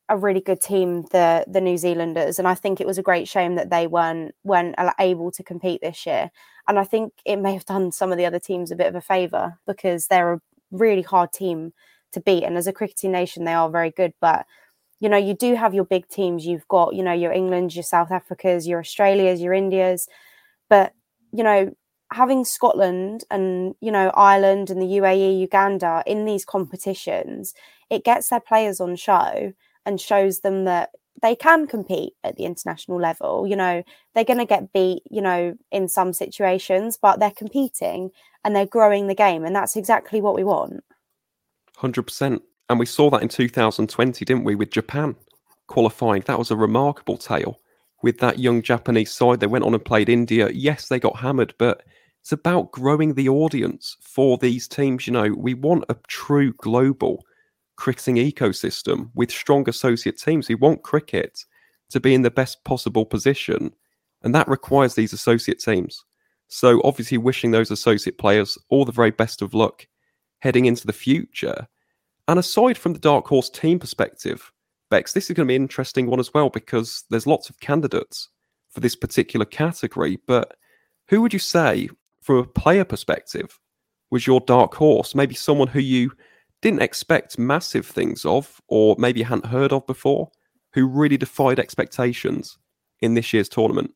a really good team, the the New Zealanders, and I think it was a great shame that they weren't weren't able to compete this year. And I think it may have done some of the other teams a bit of a favour, because they're a really hard team to beat, and as a cricketing nation they are very good. But you know, you do have your big teams. You've got, you know, your Englands, your South Africas, your Australias, your Indias, but you know, having Scotland and, you know, Ireland and the U A E, Uganda in these competitions, it gets their players on show and shows them that they can compete at the international level. You know, they're going to get beat, you know, in some situations, but they're competing and they're growing the game. And that's exactly what we want. one hundred percent. And we saw that in two thousand twenty, didn't we, with Japan qualifying. That was a remarkable tale. With that young Japanese side, they went on and played India. Yes, they got hammered, but it's about growing the audience for these teams. You know, we want a true global cricketing ecosystem with strong associate teams. We want cricket to be in the best possible position, and that requires these associate teams. So obviously wishing those associate players all the very best of luck heading into the future. And aside from the Dark Horse team perspective, Bex, this is going to be an interesting one as well, because there's lots of candidates for this particular category. But who would you say, from a player perspective, was your dark horse? Maybe someone who you didn't expect massive things of, or maybe you hadn't heard of before, who really defied expectations in this year's tournament?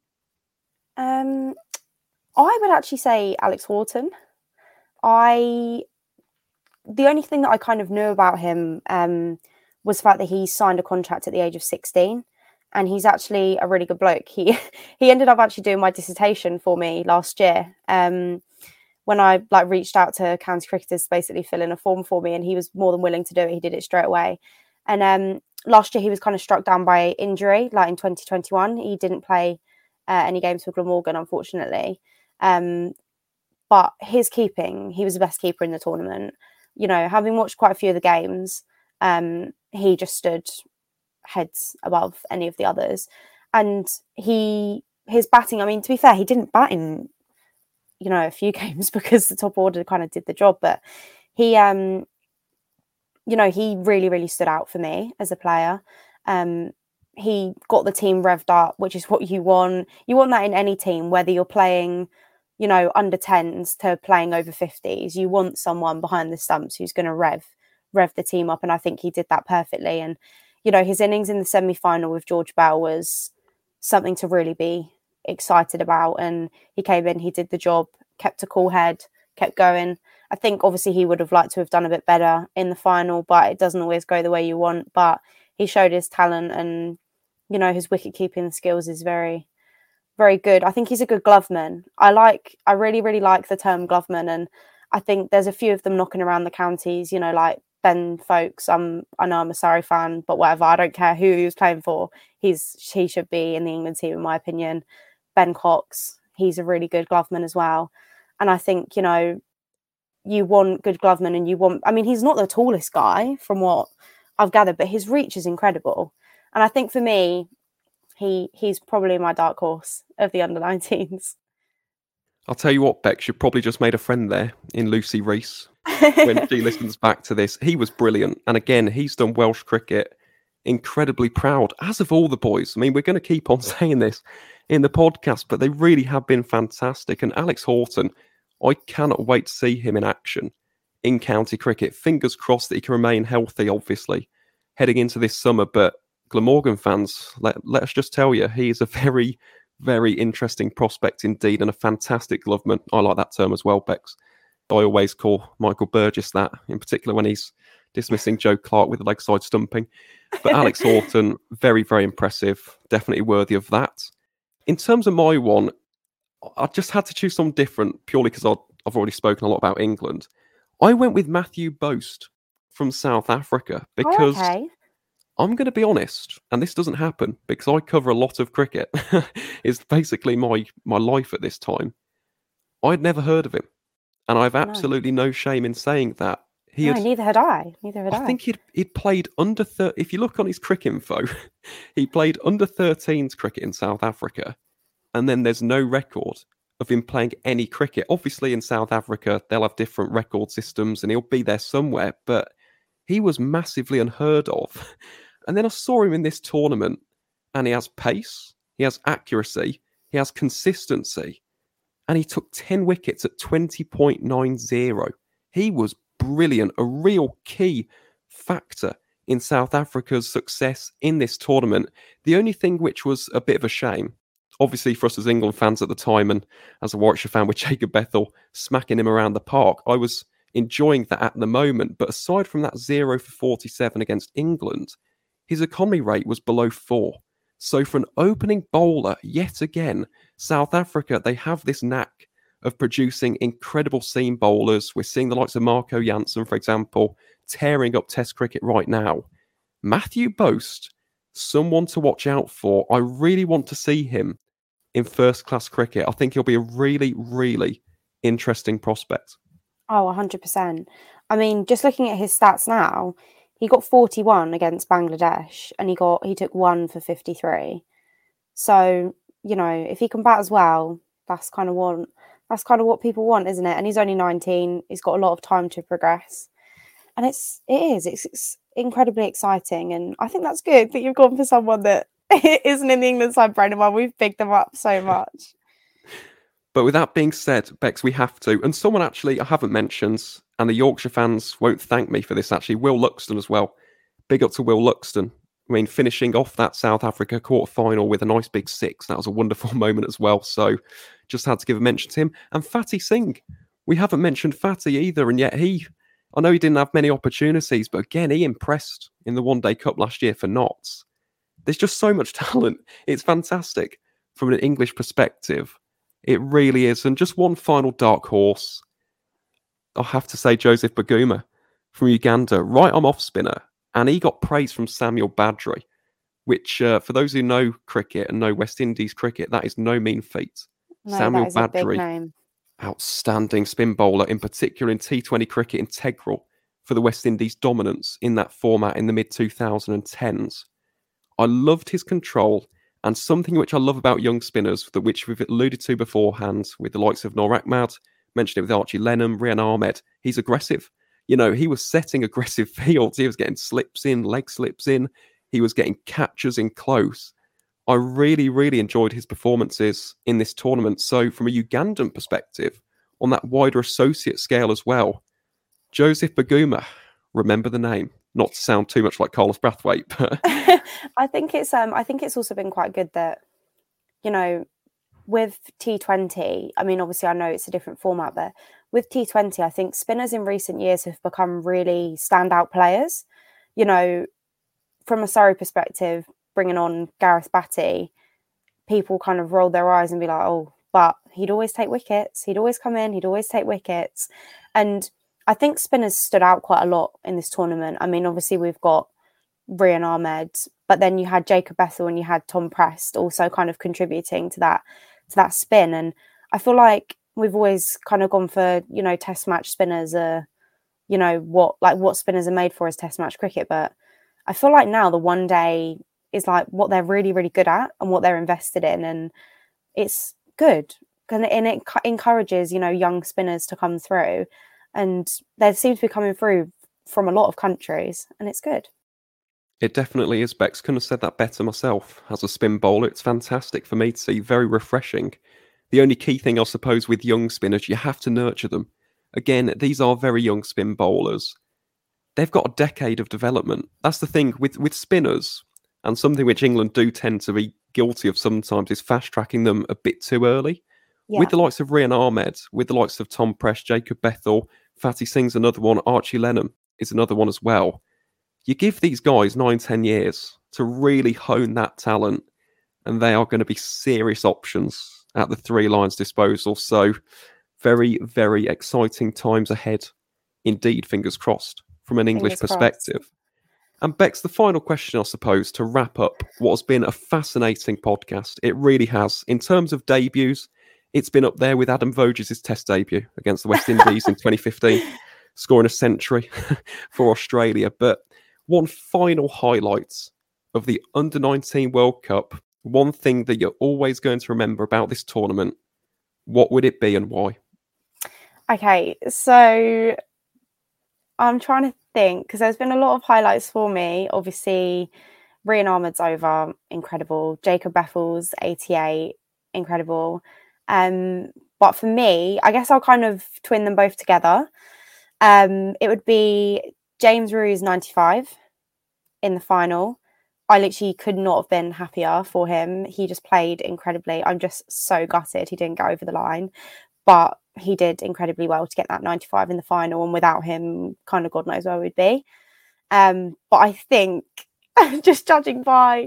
Um, I would actually say Alex Horton. I... The only thing that I kind of knew about him um, was the fact that he signed a contract at the age of sixteen, and he's actually a really good bloke. He he ended up actually doing my dissertation for me last year um, when I like reached out to county cricketers to basically fill in a form for me, and he was more than willing to do it. He did it straight away. And um, last year he was kind of struck down by injury, like in twenty twenty-one. He didn't play uh, any games for Glamorgan, unfortunately. Um, but his keeping, he was the best keeper in the tournament. You know, having watched quite a few of the games, um, he just stood heads above any of the others. And he, his batting, I mean, to be fair, he didn't bat in, you know, a few games because the top order kind of did the job. But he, um, you know, he really, really stood out for me as a player. Um, he got the team revved up, which is what you want. You want that in any team, whether you're playing, you know, under tens to playing over fifties. You want someone behind the stumps who's going to rev rev the team up, and I think he did that perfectly. And you know, his innings in the semi-final with George Bell was something to really be excited about, and he came in, he did the job, kept a cool head, kept going. I think obviously he would have liked to have done a bit better in the final, but it doesn't always go the way you want. But he showed his talent, and you know, his wicket keeping skills is very very good. I think he's a good gloveman. I like, I really, really like the term gloveman, and I think there's a few of them knocking around the counties. You know, like Ben Folkes. I'm, I know I'm a Surrey fan, but whatever. I don't care who he was playing for. He's, he should be in the England team, in my opinion. Ben Cox. He's a really good gloveman as well. And I think, you know, you want good glovemen, and you want. I mean, he's not the tallest guy from what I've gathered, but his reach is incredible. And I think for me, He he's probably my dark horse of the under nineteens. I'll tell you what, Bex, you probably just made a friend there in Lucy Reese when she listens back to this. He was brilliant. And again, he's done Welsh cricket incredibly proud, as of all the boys. I mean, we're going to keep on saying this in the podcast, but they really have been fantastic. And Alex Horton, I cannot wait to see him in action in county cricket. Fingers crossed that he can remain healthy, obviously, heading into this summer. But Glamorgan fans, let, let us just tell you, he is a very, very interesting prospect indeed, and a fantastic gloveman. I like that term as well, Bex. I always call Michael Burgess that, in particular when he's dismissing Joe Clark with the leg side stumping. But Alex Horton, very, very impressive. Definitely worthy of that. In terms of my one, I just had to choose something different, purely because I've already spoken a lot about England. I went with Matthew Boast from South Africa, because... Oh, okay. I'm going to be honest, and this doesn't happen because I cover a lot of cricket. It's basically my, my life at this time. I'd never heard of him, and I've absolutely no, no shame in saying that. He no, had, neither had I. Neither had I. I think he'd, he'd played under... Thir- if you look on his cricket info, he played under thirteens cricket in South Africa, and then there's no record of him playing any cricket. Obviously, in South Africa, they'll have different record systems, and he'll be there somewhere, but he was massively unheard of. And then I saw him in this tournament, and he has pace, he has accuracy, he has consistency, and he took ten wickets at twenty point nine zero. He was brilliant, a real key factor in South Africa's success in this tournament. The only thing which was a bit of a shame, obviously for us as England fans at the time and as a Warwickshire fan with Jacob Bethel smacking him around the park, I was enjoying that at the moment. But aside from that zero for forty-seven against England, his economy rate was below four. So for an opening bowler, yet again, South Africa, they have this knack of producing incredible seam bowlers. We're seeing the likes of Marco Jansen, for example, tearing up Test cricket right now. Matthew Boast, someone to watch out for. I really want to see him in first-class cricket. I think he'll be a really, really interesting prospect. Oh, one hundred percent. I mean, just looking at his stats now, he got forty-one against Bangladesh and he got he took one for fifty-three. So, you know, if he can bat as well, that's kind of what that's kind of what people want, isn't it? And he's only nineteen. He's got a lot of time to progress. And it's it is it's, it's incredibly exciting, and I think that's good that you've gone for someone that isn't in the England side, Brendan, while we've picked them up so much. But with that being said, Bex, we have to. And someone actually I haven't mentioned, and the Yorkshire fans won't thank me for this, actually, Will Luxton as well. Big up to Will Luxton. I mean, finishing off that South Africa quarter-final with a nice big six. That was a wonderful moment as well. So just had to give a mention to him. And Fatty Singh. We haven't mentioned Fatty either, and yet he... I know he didn't have many opportunities, but again, he impressed in the One Day Cup last year for Notts. There's just so much talent. It's fantastic from an English perspective. It really is. And just one final dark horse. I'll have to say Joseph Baguma from Uganda, right arm off spinner. And he got praise from Samuel Badri, which uh, for those who know cricket and know West Indies cricket, that is no mean feat. No, Samuel that is a big Badri, name. outstanding spin bowler, in particular in T twenty cricket, integral for the West Indies dominance in that format in the mid twenty tens. I loved his control, and something which I love about young spinners, that which we've alluded to beforehand with the likes of Noor Ahmad, mentioned it with Archie Lenham, Rian Ahmed, he's aggressive. You know, he was setting aggressive fields, he was getting slips in, leg slips in, he was getting catches in close. I really, really enjoyed his performances in this tournament. So from a Ugandan perspective, on that wider associate scale as well, Joseph Baguma, remember the name. Not to sound too much like Carlos Brathwaite, but I think it's um I think it's also been quite good that, you know, with T twenty, I mean, obviously I know it's a different format, but with T twenty, I think spinners in recent years have become really standout players. You know, from a Surrey perspective, bringing on Gareth Batty, people kind of rolled their eyes and be like, oh, but he'd always take wickets. He'd always come in. He'd always take wickets. And I think spinners stood out quite a lot in this tournament. I mean, obviously we've got Rian Ahmed, but then you had Jacob Bethel and you had Tom Prest also kind of contributing to that to that spin. And I feel like we've always kind of gone for, you know, test match spinners are, you know, what like what spinners are made for is test match cricket. But I feel like now the one day is like what they're really, really good at and what they're invested in. And it's good. And it encourages, you know, young spinners to come through. And they seem to be coming through from a lot of countries. And it's good. It definitely is, Bex. Couldn't have said that better myself. As a spin bowler, it's fantastic for me to see. Very refreshing. The only key thing, I suppose, with young spinners, you have to nurture them. Again, these are very young spin bowlers. They've got a decade of development. That's the thing with, with spinners. And something which England do tend to be guilty of sometimes is fast-tracking them a bit too early. Yeah. With the likes of Rian Ahmed, with the likes of Tom Prest, Jacob Bethel, Fatty Singh's another one, Archie Lenham is another one as well. You give these guys nine, ten years to really hone that talent, and they are going to be serious options at the Three Lions' disposal. So very, very exciting times ahead. Indeed, fingers crossed, from an English fingers perspective. Crossed. And Bex, the final question, I suppose, to wrap up what has been a fascinating podcast. It really has. In terms of debuts, it's been up there with Adam Voges' Test debut against the West Indies in twenty fifteen, scoring a century for Australia. But one final highlight of the under nineteen World Cup, one thing that you're always going to remember about this tournament, what would it be and why? Okay, so I'm trying to think, because there's been a lot of highlights for me. Obviously, Rian Ahmed's over, incredible. Jacob Beffels, eighty-eight, incredible. Um, but for me, I guess I'll kind of twin them both together. Um, it would be James Rue's ninety-five in the final. I literally could not have been happier for him. He just played incredibly. I'm just so gutted he didn't go over the line, but he did incredibly well to get that ninety-five in the final. And without him, kind of God knows where we'd be. Um, but I think, just judging by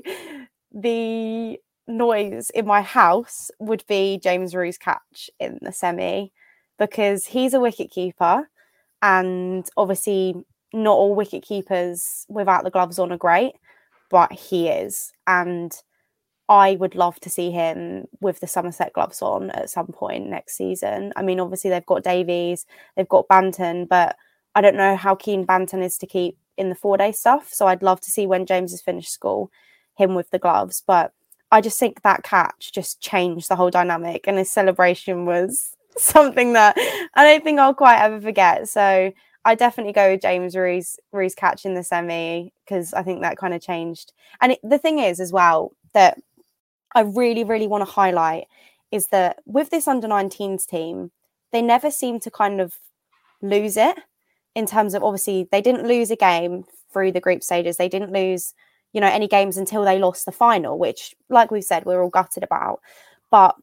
the noise in my house, would be James Rue's catch in the semi, because he's a wicket keeper, and obviously not all wicket keepers without the gloves on are great, but he is. And I would love to see him with the Somerset gloves on at some point next season. I mean, obviously they've got Davies, they've got Banton, but I don't know how keen Banton is to keep in the four-day stuff. So I'd love to see when James has finished school, him with the gloves. But I just think that catch just changed the whole dynamic, and his celebration was something that I don't think I'll quite ever forget. So I definitely go with James Rue's, Rue's catch in the semi, because I think that kind of changed. And it, the thing is as well that I really, really want to highlight is that with this under nineteens team, they never seem to kind of lose it, in terms of, obviously they didn't lose a game through the group stages. They didn't lose, you know, any games until they lost the final, which, like we've said, we're all gutted about. But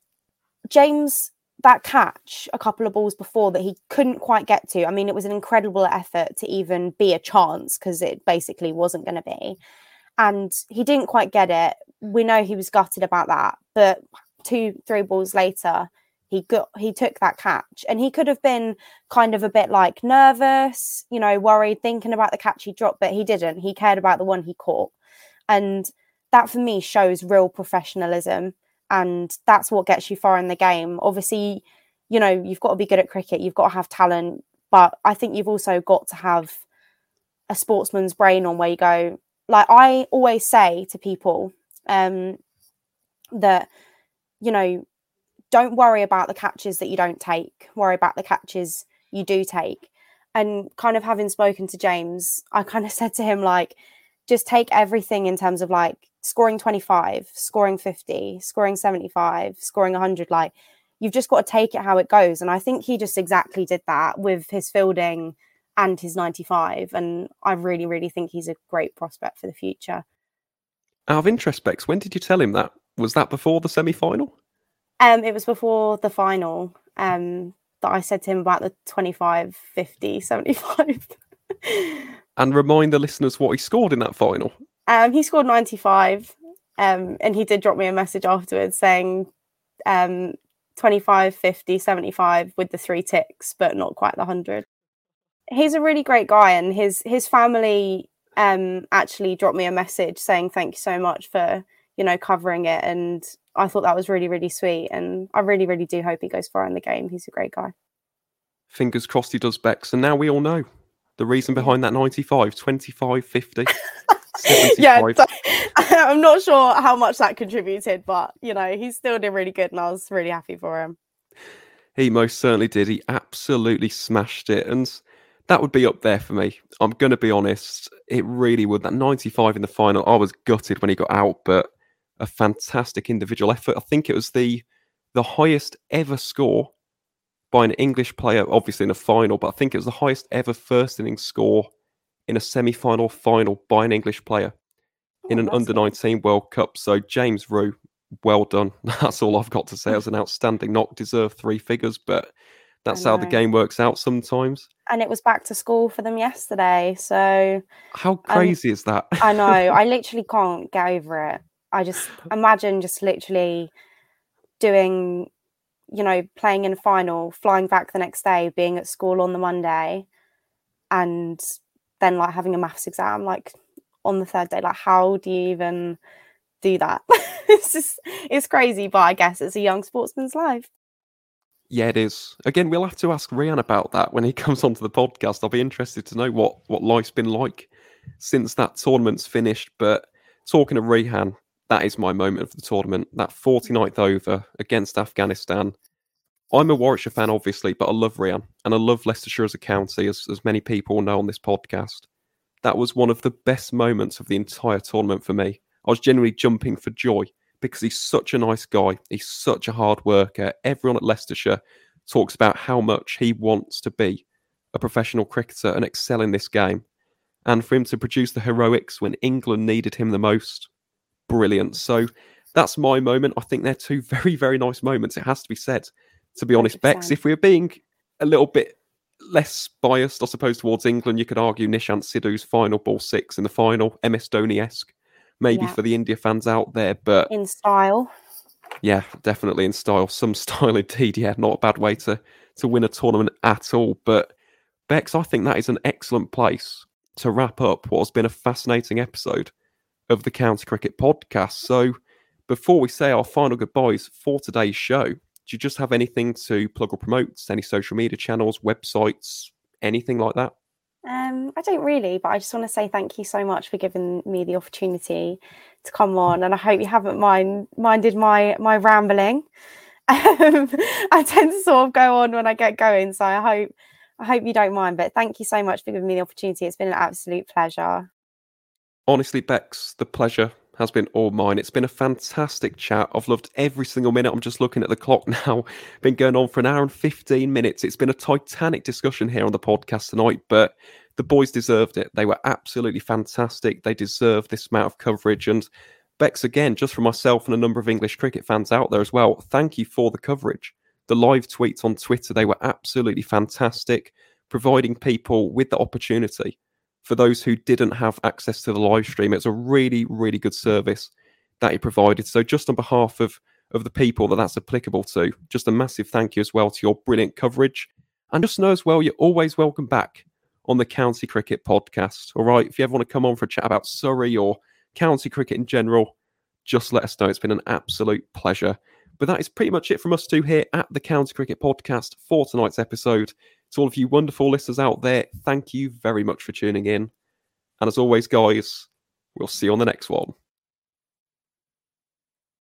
James, that catch a couple of balls before that he couldn't quite get to, I mean, it was an incredible effort to even be a chance, because it basically wasn't going to be. And he didn't quite get it. We know he was gutted about that. But two, three balls later, he got he took that catch. And he could have been kind of a bit like nervous, you know, worried, thinking about the catch he dropped, but he didn't. He cared about the one he caught. And that for me shows real professionalism. And that's what gets you far in the game. Obviously, you know, you've got to be good at cricket. You've got to have talent. But I think you've also got to have a sportsman's brain on, where you go, like I always say to people um, that, you know, don't worry about the catches that you don't take. Worry about the catches you do take. And kind of having spoken to James, I kind of said to him, like, just take everything in terms of like scoring twenty-five, scoring fifty, scoring seventy-five, scoring one hundred. Like, you've just got to take it how it goes. And I think he just exactly did that with his fielding and his ninety-five. And I really, really think he's a great prospect for the future. Out of interest, Bex, when did you tell him that? Was that before the semi-final? Um, it was before the final um, that I said to him about the twenty-five, fifty, seventy-five. And remind the listeners what he scored in that final. Um, he scored ninety-five, um, and he did drop me a message afterwards saying um, twenty-five, fifty, seventy-five with the three ticks, but not quite the one hundred. He's a really great guy, and his his family um, actually dropped me a message saying thank you so much for, you know, covering it. And I thought that was really, really sweet. And I really, really do hope he goes far in the game. He's a great guy. Fingers crossed he does, Bex. And now we all know the reason behind that ninety-five, twenty-five, fifty, seventy-five. Yeah, I'm not sure how much that contributed, but, you know, he still did really good, and I was really happy for him. He most certainly did. He absolutely smashed it. And that would be up there for me. I'm going to be honest. It really would. That ninety-five in the final, I was gutted when he got out, but a fantastic individual effort. I think it was the the highest ever score by an English player, obviously in a final, but I think it was the highest ever first innings score in a semi-final final by an English player in Oh, an under nineteen World Cup. So James Rue, well done. That's all I've got to say. It was an outstanding knock, deserved three figures, but that's how the game works out sometimes. And it was back to school for them yesterday. So how crazy um, is that? I know. I literally can't get over it. I just imagine just literally doing, you know, playing in a final, flying back the next day, being at school on the Monday, and then like having a maths exam like on the third day. Like, how do you even do that? It's just, it's crazy, but I guess it's a young sportsman's life. Yeah, it is. Again, we'll have to ask Rian about that when he comes onto the podcast. I'll be interested to know what, what life's been like since that tournament's finished. But talking to Rian, that is my moment of the tournament. That forty-ninth over against Afghanistan. I'm a Warwickshire fan, obviously, but I love Rian. And I love Leicestershire as a county, as, as many people know on this podcast. that was one of the best moments of the entire tournament for me. I was genuinely jumping for joy because he's such a nice guy. He's such a hard worker. Everyone at Leicestershire talks about how much he wants to be a professional cricketer and excel in this game. And for him to produce the heroics when England needed him the most, brilliant. So that's my moment. I think they're two very, very nice moments. It has to be said. To be honest, one hundred percent. Bex, if we were being a little bit less biased, I suppose, towards England, you could argue Nishant Sidhu's final ball six in the final, M S Dhoni-esque, maybe Yeah. for the India fans out there. But In style. yeah, definitely in style. Some style indeed. Yeah, not a bad way to, to win a tournament at all. But Bex, I think that is an excellent place to wrap up what has been a fascinating episode of the County Cricket Podcast. So before we say our final goodbyes for today's show, do you just have anything to plug or promote? Any social media channels, websites, anything like that? Um, I don't really, but I just want to say thank you so much for giving me the opportunity to come on, and I hope you haven't mind minded my my rambling. Um, I tend to sort of go on when I get going, so I hope I hope you don't mind. But thank you so much for giving me the opportunity. It's been an absolute pleasure. Honestly, Bex, the pleasure has been all mine. It's been a fantastic chat. I've loved every single minute. I'm just looking at the clock now. Been going on for an hour and fifteen minutes. It's been a titanic discussion here on the podcast tonight, but the boys deserved it. They were absolutely fantastic. They deserve this amount of coverage. And Bex, again, just for myself and a number of English cricket fans out there as well, thank you for the coverage. The live tweets on Twitter, they were absolutely fantastic, providing people with the opportunity. For those who didn't have access to the live stream, it's a really, really good service that he provided. So just on behalf of, of the people that that's applicable to, just a massive thank you as well to your brilliant coverage. And just know as well, you're always welcome back on the County Cricket Podcast. All right, if you ever want to come on for a chat about Surrey or county cricket in general, just let us know. It's been an absolute pleasure. But that is pretty much it from us two here at the County Cricket Podcast for tonight's episode. To all of you wonderful listeners out there, thank you very much for tuning in. And as always, guys, we'll see you on the next one.